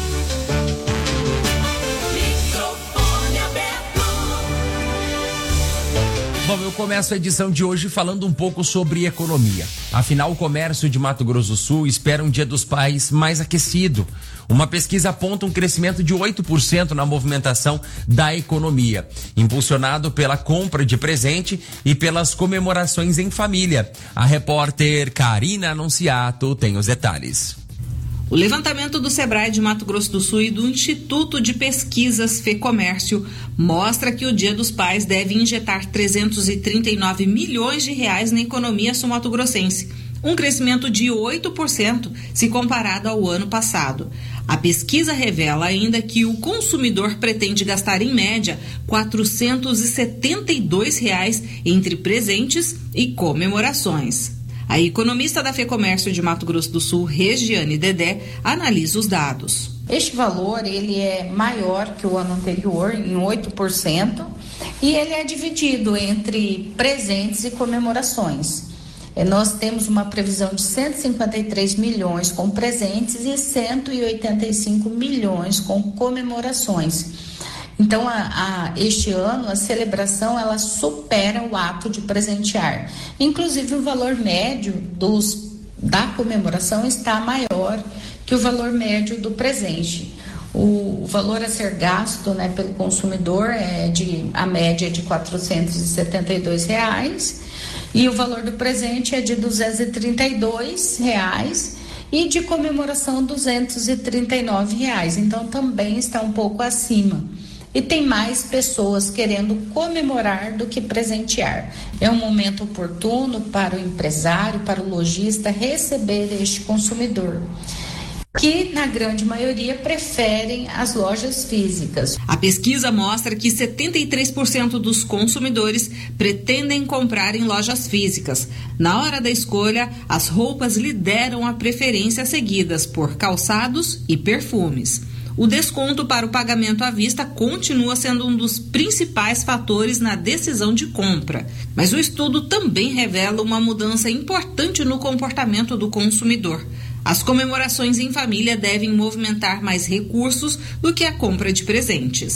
Speaker 22: Bom, eu começo a edição de hoje falando um pouco sobre economia. Afinal, o comércio de Mato Grosso do Sul espera um Dia dos Pais mais aquecido. Uma pesquisa aponta um crescimento de oito por cento na movimentação da economia, impulsionado pela compra de presente e pelas comemorações em família. A repórter Karina Anunciato tem os detalhes.
Speaker 8: O levantamento do Sebrae de Mato Grosso do Sul e do Instituto de Pesquisas FEComércio mostra que o Dia dos Pais deve injetar trezentos e trinta e nove milhões de reais na economia sul-mato-grossense, um crescimento de oito por cento se comparado ao ano passado. A pesquisa revela ainda que o consumidor pretende gastar em média quatrocentos e setenta e dois reais entre presentes e comemorações. A economista da FEComércio de Mato Grosso do Sul, Regiane Dedé, analisa os dados.
Speaker 23: Este valor ele é maior que o ano anterior, em oito por cento, e ele é dividido entre presentes e comemorações. Nós temos uma previsão de cento e cinquenta e três milhões com presentes e cento e oitenta e cinco milhões com comemorações. Então, a, a, este ano, a celebração, ela supera o ato de presentear. Inclusive, o valor médio dos, da comemoração está maior que o valor médio do presente. O, o valor a ser gasto, né, pelo consumidor, é de, a média é de quatrocentos e setenta e dois reais, e o valor do presente é de duzentos e trinta e dois reais, e de comemoração duzentos e trinta e nove reais. Então, também está um pouco acima. E tem mais pessoas querendo comemorar do que presentear. É um momento oportuno para o empresário, para o lojista receber este consumidor, que na grande maioria preferem as lojas físicas.
Speaker 8: A pesquisa mostra que setenta e três por cento dos consumidores pretendem comprar em lojas físicas. Na hora da escolha, as roupas lideram a preferência, seguidas por calçados e perfumes. O desconto para o pagamento à vista continua sendo um dos principais fatores na decisão de compra. Mas o estudo também revela uma mudança importante no comportamento do consumidor. As comemorações em família devem movimentar mais recursos do que a compra de presentes.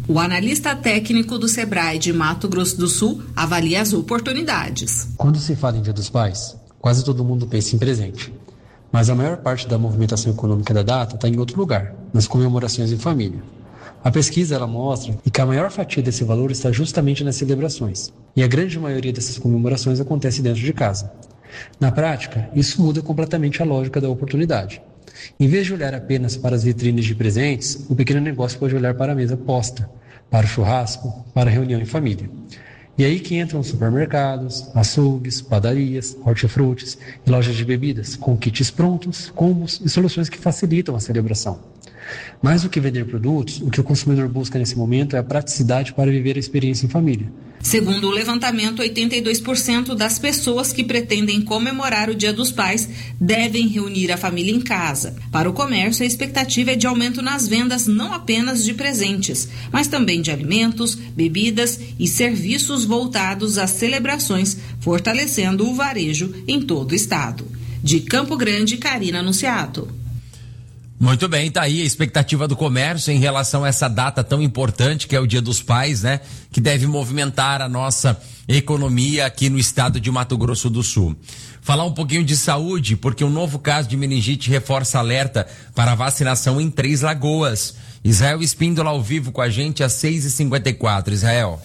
Speaker 8: O analista técnico do Sebrae de Mato Grosso do Sul avalia as oportunidades.
Speaker 3: Quando se fala em Dia dos Pais, quase todo mundo pensa em presente. Mas a maior parte da movimentação econômica da data está em outro lugar, nas comemorações em família. A pesquisa ela mostra que a maior fatia desse valor está justamente nas celebrações. E a grande maioria dessas comemorações acontece dentro de casa. Na prática, isso muda completamente a lógica da oportunidade. Em vez de olhar apenas para as vitrines de presentes, o pequeno negócio pode olhar para a mesa posta, para o churrasco, para a reunião em família. E aí que entram supermercados, açougues, padarias, hortifrutis e lojas de bebidas, com kits prontos, combos e soluções que facilitam a celebração. Mais do que vender produtos, o que o consumidor busca nesse momento é a praticidade para viver a experiência em família.
Speaker 8: Segundo o levantamento, oitenta e dois por cento das pessoas que pretendem comemorar o Dia dos Pais devem reunir a família em casa. Para o comércio, a expectativa é de aumento nas vendas não apenas de presentes, mas também de alimentos, bebidas e serviços voltados às celebrações, fortalecendo o varejo em todo o estado. De Campo Grande, Karina Anunciato.
Speaker 22: Muito bem, tá aí a expectativa do comércio em relação a essa data tão importante que é o Dia dos Pais, né? Que deve movimentar a nossa economia aqui no estado de Mato Grosso do Sul. Falar um pouquinho de saúde, porque um novo caso de meningite reforça alerta para a vacinação em Três Lagoas. Israel Espíndola ao vivo com a gente às seis e cinquenta e quatro. Israel.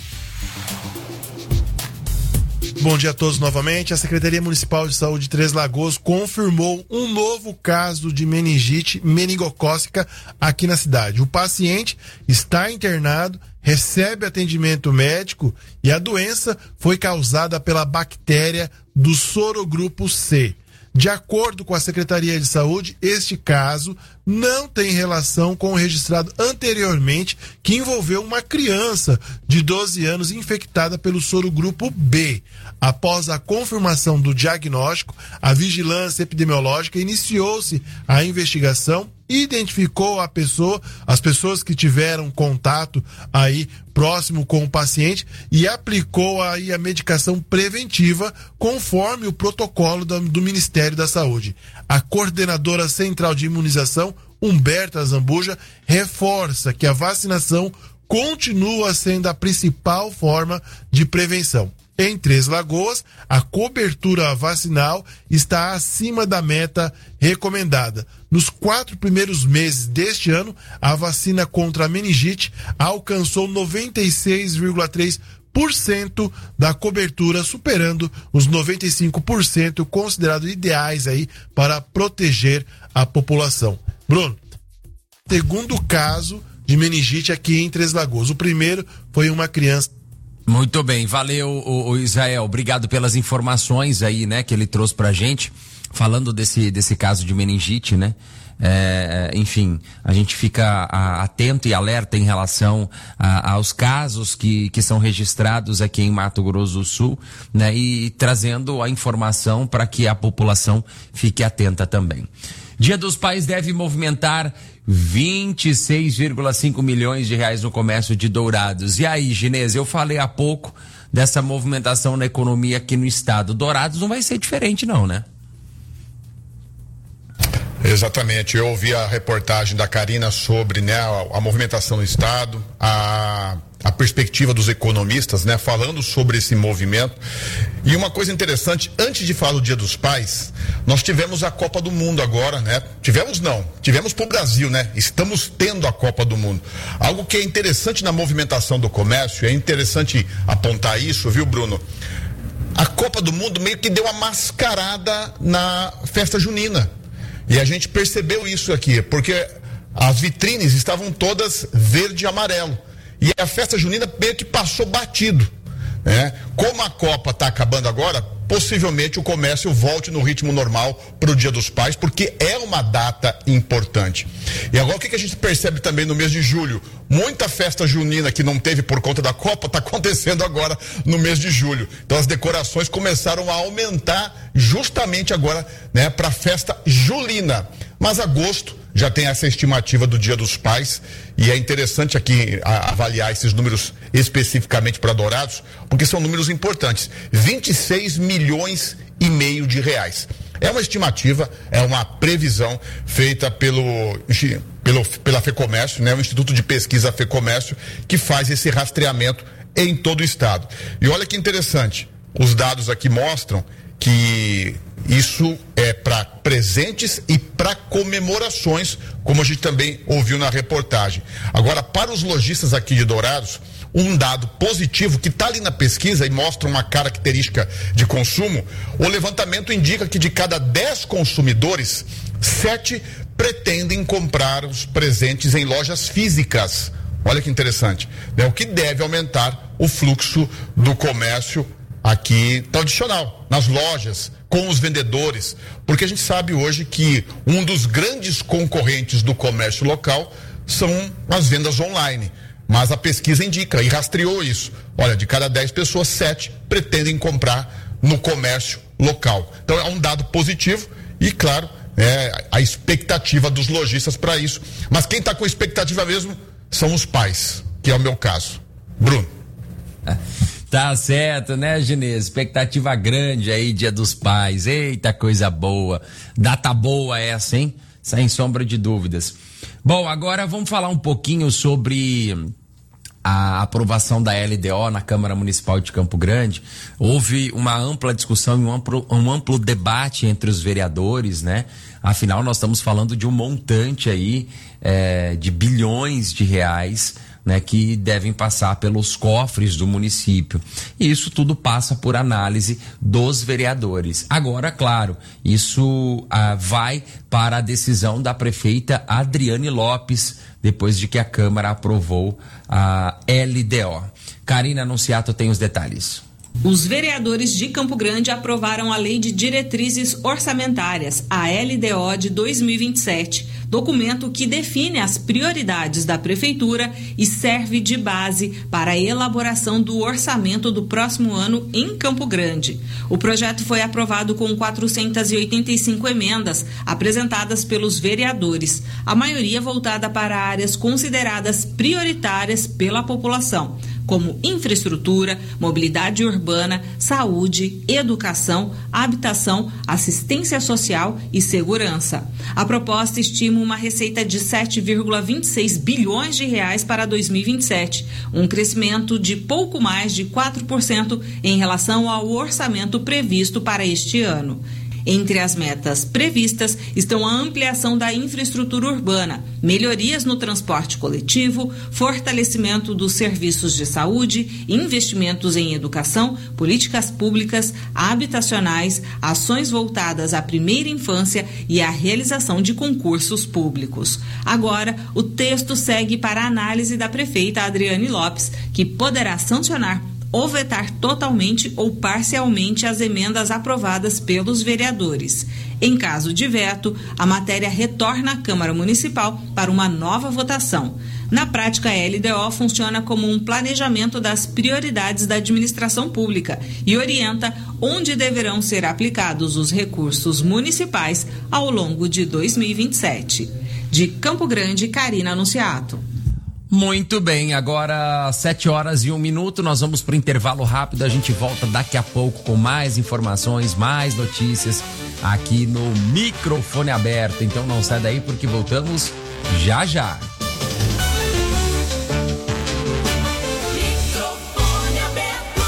Speaker 6: Bom dia a todos novamente. A Secretaria Municipal de Saúde de Três Lagoas confirmou um novo caso de meningite meningocócica aqui na cidade. O paciente está internado, recebe atendimento médico e a doença foi causada pela bactéria do sorogrupo C. De acordo com a Secretaria de Saúde, este caso não tem relação com o registrado anteriormente que envolveu uma criança de doze anos infectada pelo sorogrupo B. Após a confirmação do diagnóstico, a vigilância epidemiológica iniciou-se a investigação e identificou a pessoa, as pessoas que tiveram contato aí próximo com o paciente e aplicou aí a medicação preventiva conforme o protocolo do, do Ministério da Saúde. A coordenadora central de imunização, Humberta Zambuja, reforça que a vacinação continua sendo a principal forma de prevenção. Em Três Lagoas, a cobertura vacinal está acima da meta recomendada. Nos quatro primeiros meses deste ano, a vacina contra a meningite alcançou noventa e seis vírgula três por cento da cobertura, superando os noventa e cinco por cento considerados ideais aí para proteger a população. Bruno, segundo caso de meningite aqui em Três Lagoas. O primeiro foi uma criança.
Speaker 22: Muito bem, valeu o, o Israel, obrigado pelas informações aí, né, que ele trouxe pra gente, falando desse, desse caso de meningite, né, é, enfim, a gente fica a, atento e alerta em relação a, aos casos que, que são registrados aqui em Mato Grosso do Sul, né, e, e trazendo a informação para que a população fique atenta também. Dia dos Pais deve movimentar vinte e seis vírgula cinco milhões de reais no comércio de Dourados. E aí, Ginês, eu falei há pouco dessa movimentação na economia aqui no estado. Dourados não vai ser diferente não, né?
Speaker 2: Exatamente, eu ouvi a reportagem da Karina sobre, né, a, a movimentação no estado, a, a perspectiva dos economistas, né, falando sobre esse movimento. E uma coisa interessante, antes de falar do Dia dos Pais, nós tivemos a Copa do Mundo agora, né? Tivemos não, tivemos pro Brasil, né? Estamos tendo a Copa do Mundo. Algo que é interessante na movimentação do comércio, é interessante apontar isso, viu, Bruno? A Copa do Mundo meio que deu uma mascarada na festa junina. E a gente percebeu isso aqui, porque as vitrines estavam todas verde e amarelo. E a festa junina meio que passou batido, né? Como a Copa está acabando agora, possivelmente o comércio volte no ritmo normal para o Dia dos Pais, porque é uma data importante. E agora o que, que a gente percebe também no mês de julho? Muita festa junina que não teve por conta da Copa está acontecendo agora no mês de julho. Então as decorações começaram a aumentar justamente agora, né, para a festa julina. Mas agosto já tem essa estimativa do Dia dos Pais e é interessante aqui a, avaliar esses números especificamente para Dourados, porque são números importantes. vinte e seis milhões e meio de reais. É uma estimativa, é uma previsão feita pelo, pelo, pela FEComércio, né, o Instituto de Pesquisa FEComércio, que faz esse rastreamento em todo o estado. E olha que interessante, os dados aqui mostram que isso é para presentes e para comemorações, como a gente também ouviu na reportagem. Agora, para os lojistas aqui de Dourados, um dado positivo que está ali na pesquisa e mostra uma característica de consumo, o levantamento indica que de cada dez consumidores, sete pretendem comprar os presentes em lojas físicas. Olha que interessante, né? O que deve aumentar o fluxo do comércio aqui tradicional, nas lojas, com os vendedores, porque a gente sabe hoje que um dos grandes concorrentes do comércio local são as vendas online. Mas a pesquisa indica e rastreou isso. Olha, de cada dez pessoas, sete pretendem comprar no comércio local. Então é um dado positivo e, claro, é a expectativa dos lojistas para isso. Mas quem está com expectativa mesmo são os pais, que é o meu caso. Bruno.
Speaker 22: Tá certo, né, Ginês? Expectativa grande aí, Dia dos Pais. Eita, coisa boa. Data boa essa, hein? Sem sombra de dúvidas. Bom, agora vamos falar um pouquinho sobre a aprovação da L D O na Câmara Municipal de Campo Grande. Houve uma ampla discussão e um amplo, um amplo debate entre os vereadores, né? Afinal, nós estamos falando de um montante aí é, de bilhões de reais, né, que devem passar pelos cofres do município. E isso tudo passa por análise dos vereadores. Agora, claro, isso ah, vai para a decisão da prefeita Adriane Lopes, depois de que a Câmara aprovou a L D O. Karina Anunciato tem os detalhes.
Speaker 8: Os vereadores de Campo Grande aprovaram a Lei de Diretrizes Orçamentárias, a L D O de dois mil e vinte e sete, documento que define as prioridades da Prefeitura e serve de base para a elaboração do orçamento do próximo ano em Campo Grande. O projeto foi aprovado com quatrocentas e oitenta e cinco emendas apresentadas pelos vereadores, a maioria voltada para áreas consideradas prioritárias pela população, como infraestrutura, mobilidade urbana, saúde, educação, habitação, assistência social e segurança. A proposta estima uma receita de sete vírgula vinte e seis bilhões de reais para dois mil e vinte e sete, um crescimento de pouco mais de quatro por cento em relação ao orçamento previsto para este ano. Entre as metas previstas estão a ampliação da infraestrutura urbana, melhorias no transporte coletivo, fortalecimento dos serviços de saúde, investimentos em educação, políticas públicas, habitacionais, ações voltadas à primeira infância e a realização de concursos públicos. Agora, o texto segue para a análise da prefeita Adriane Lopes, que poderá sancionar ou vetar totalmente ou parcialmente as emendas aprovadas pelos vereadores. Em caso de veto, a matéria retorna à Câmara Municipal para uma nova votação. Na prática, a L D O funciona como um planejamento das prioridades da administração pública e orienta onde deverão ser aplicados os recursos municipais ao longo de dois mil e vinte e sete. De Campo Grande, Karina Anunciato.
Speaker 22: Muito bem, agora sete horas e um minuto, nós vamos para o intervalo rápido, a gente volta daqui a pouco com mais informações, mais notícias aqui no Microfone Aberto, então não sai daí porque voltamos já já.
Speaker 9: Microfone Aberto.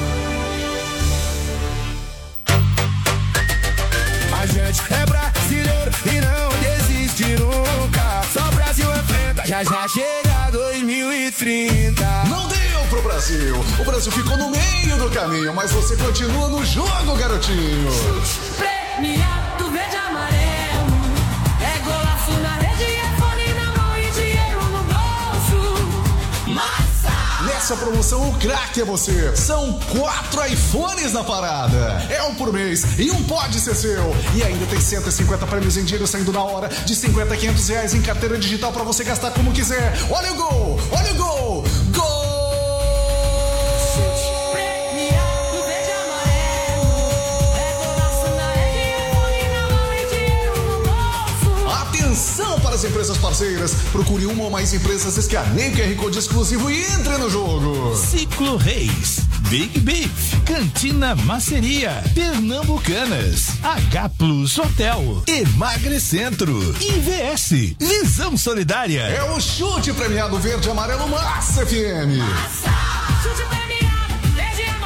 Speaker 10: A gente é brasileiro e não desiste nunca, só Brasil enfrenta, já já chega dois mil e trinta.
Speaker 15: Não deu pro Brasil. O Brasil ficou no meio do caminho, mas você continua no jogo, garotinho.
Speaker 9: Premiado verde e amarelo, é golaço na rede, é fone na mão e dinheiro no bolso. Massa!
Speaker 15: Nessa promoção, o craque é você. São quatro iPhones na parada. É um por mês e um pode ser seu. E ainda tem cento e cinquenta prêmios em dinheiro saindo na hora, de cinquenta a quinhentos reais em carteira digital pra você gastar como quiser. Olha o gol! Olha o gol! Gol!
Speaker 9: Premiado verde e amarelo, é golaço na rede, é fone na mão e dinheiro no bolso.
Speaker 15: Atenção para as empresas parceiras. Procure uma ou mais empresas, escaneie o Q R Code exclusivo e entre no jogo.
Speaker 12: Ciclo Reis. Big Beef, Cantina Maceria, Pernambucanas, H Plus Hotel, Emagrecentro, I V S, Visão Solidária.
Speaker 15: É o chute premiado verde e amarelo Massa F M.
Speaker 9: Chute premiado, verde e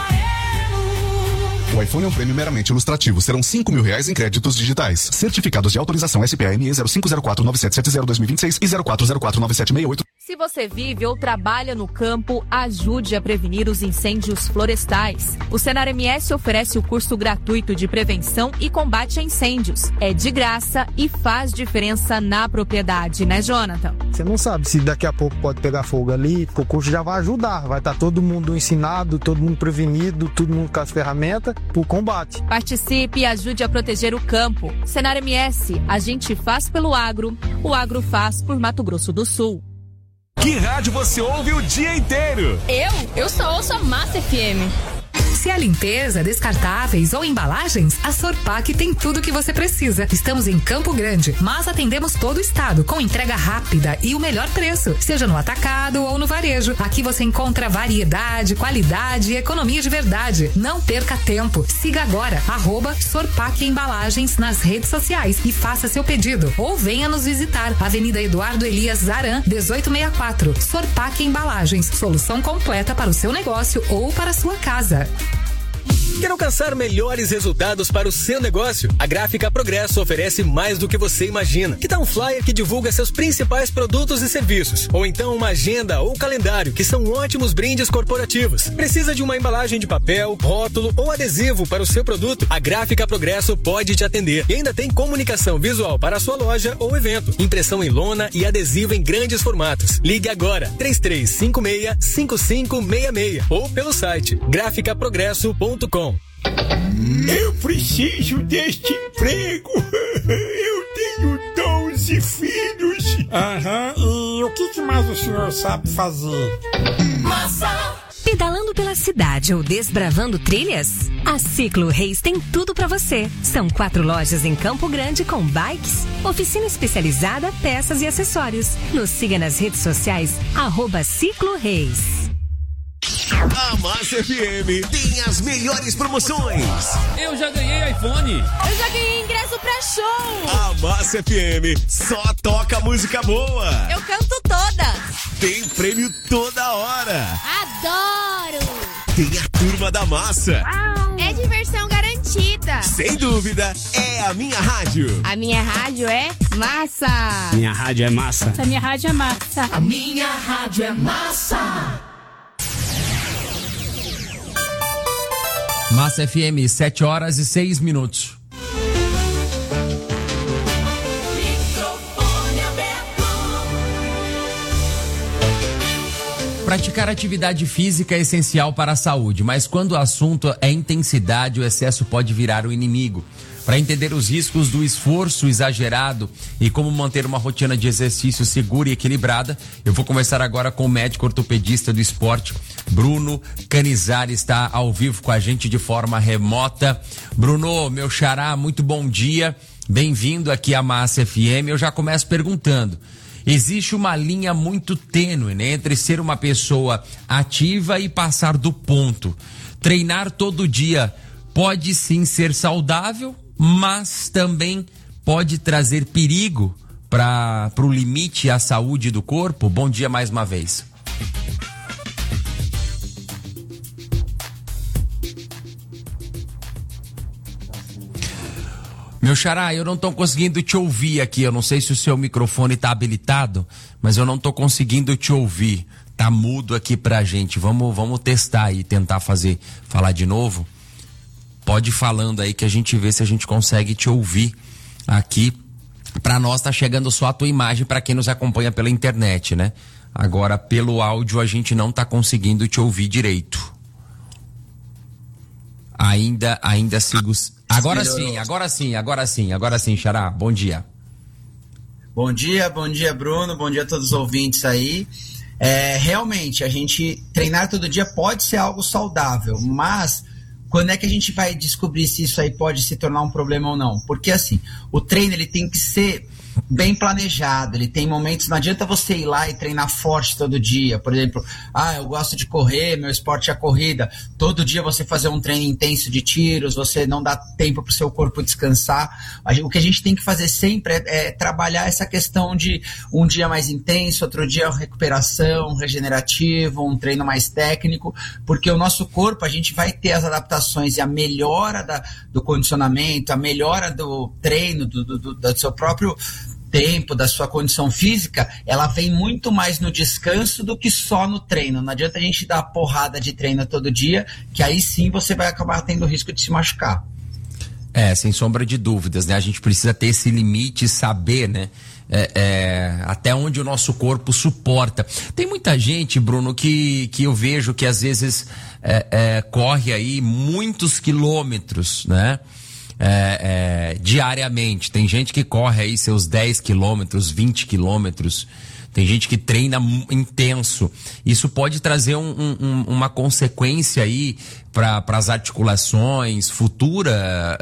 Speaker 9: amarelo.
Speaker 15: O iPhone é um prêmio meramente ilustrativo. Serão cinco mil reais em créditos digitais. Certificados de autorização S P A M E zero cinco zero quatro nove sete sete zero dois mil e vinte e seis e zero quatro zero quatro nove sete seis oito.
Speaker 5: Se você vive ou trabalha no campo, ajude a prevenir os incêndios florestais. O Senar M S oferece o curso gratuito de prevenção e combate a incêndios. É de graça e faz diferença na propriedade, né, Jonathan?
Speaker 13: Você não sabe se daqui a pouco pode pegar fogo ali, o curso já vai ajudar. Vai estar todo mundo ensinado, todo mundo prevenido, todo mundo com as ferramentas para o combate.
Speaker 5: Participe e ajude a proteger o campo. Senar M S, a gente faz pelo agro, o agro faz por Mato Grosso do Sul.
Speaker 4: Que rádio você ouve o dia inteiro?
Speaker 14: Eu? Eu só ouço a Massa F M.
Speaker 24: Se é limpeza, descartáveis ou embalagens, a Sorpac tem tudo o que você precisa. Estamos em Campo Grande, mas atendemos todo o estado, com entrega rápida e o melhor preço, seja no atacado ou no varejo. Aqui você encontra variedade, qualidade e economia de verdade. Não perca tempo. Siga agora, arroba Sorpac Embalagens nas redes sociais e faça seu pedido. Ou venha nos visitar, Avenida Eduardo Elias Zaran, dezoito sessenta e quatro. Sorpac Embalagens, solução completa para o seu negócio ou para a sua casa.
Speaker 25: Quer alcançar melhores resultados para o seu negócio? A Gráfica Progresso oferece mais do que você imagina. Que tal um flyer que divulga seus principais produtos e serviços? Ou então uma agenda ou calendário, que são ótimos brindes corporativos. Precisa de uma embalagem de papel, rótulo ou adesivo para o seu produto? A Gráfica Progresso pode te atender. E ainda tem comunicação visual para a sua loja ou evento. Impressão em lona e adesivo em grandes formatos. Ligue agora, três três cinco seis, cinco cinco seis seis ou pelo site gráfica progresso ponto com.
Speaker 26: Eu preciso deste emprego. Eu tenho doze filhos.
Speaker 27: Aham, uhum. E o que, que mais o senhor sabe fazer?
Speaker 26: Massa!
Speaker 28: Pedalando pela cidade ou desbravando trilhas? A Ciclo Reis tem tudo pra você. São quatro lojas em Campo Grande com bikes, oficina especializada, peças e acessórios. Nos siga nas redes sociais, arroba Ciclo Reis.
Speaker 4: A Massa F M tem as melhores promoções.
Speaker 29: Eu já ganhei iPhone.
Speaker 14: Eu já ganhei ingresso pra show.
Speaker 4: A Massa F M só toca música boa.
Speaker 14: Eu canto todas.
Speaker 4: Tem prêmio toda hora.
Speaker 14: Adoro.
Speaker 4: Tem a turma da massa.
Speaker 14: É diversão garantida.
Speaker 4: Sem dúvida, é a minha rádio.
Speaker 14: A minha rádio é massa.
Speaker 30: Minha rádio é massa.
Speaker 14: A minha rádio é massa.
Speaker 9: A minha rádio é massa.
Speaker 22: Massa F M, sete horas e seis minutos. Praticar atividade física é essencial para a saúde, mas quando o assunto é intensidade, o excesso pode virar o inimigo. Para entender os riscos do esforço exagerado e como manter uma rotina de exercício segura e equilibrada, eu vou conversar agora com o médico ortopedista do esporte, Bruno Canizari, está ao vivo com a gente de forma remota. Bruno, meu xará, muito bom dia, bem-vindo aqui à Massa F M. Eu já começo perguntando, existe uma linha muito tênue, né, entre ser uma pessoa ativa e passar do ponto. Treinar todo dia pode sim ser saudável, mas também pode trazer perigo para o limite à saúde do corpo? Bom dia mais uma vez. Meu xará, eu não estou conseguindo te ouvir aqui. Eu não sei se o seu microfone está habilitado, mas eu não estou conseguindo te ouvir. Tá mudo aqui pra gente. Vamos, vamos testar e tentar fazer, falar de novo. Pode ir falando aí que a gente vê se a gente consegue te ouvir aqui. Para nós tá chegando só a tua imagem para quem nos acompanha pela internet, né? Agora pelo áudio a gente não tá conseguindo te ouvir direito. Ainda, ainda sigo... Agora sim, agora sim, agora sim, agora sim, xará. Bom dia.
Speaker 31: Bom dia, bom dia, Bruno. Bom dia a todos os ouvintes aí. É, realmente, a gente treinar todo dia pode ser algo saudável, mas quando é que a gente vai descobrir se isso aí pode se tornar um problema ou não? Porque assim, o treino ele tem que ser bem planejado, ele tem momentos, não adianta você ir lá e treinar forte todo dia, por exemplo, ah, eu gosto de correr, meu esporte é a corrida, todo dia você fazer um treino intenso de tiros, você não dá tempo para o seu corpo descansar. O que a gente tem que fazer sempre é, é trabalhar essa questão de um dia mais intenso, outro dia recuperação, regenerativo, um treino mais técnico, porque o nosso corpo, a gente vai ter as adaptações e a melhora da, do condicionamento, a melhora do treino, do, do, do, do seu próprio tempo, da sua condição física, ela vem muito mais no descanso do que só no treino. Não adianta a gente dar porrada de treino todo dia, que aí sim você vai acabar tendo risco de se machucar.
Speaker 22: É, sem sombra de dúvidas, né? A gente precisa ter esse limite e saber, né? É, é, até onde o nosso corpo suporta. Tem muita gente, Bruno, que, que eu vejo que às vezes é, é, corre aí muitos quilômetros, né? É, é, diariamente. Tem gente que corre aí seus dez quilômetros, vinte quilômetros. Tem gente que treina intenso. Isso pode trazer um, um, uma consequência aí para as articulações futura.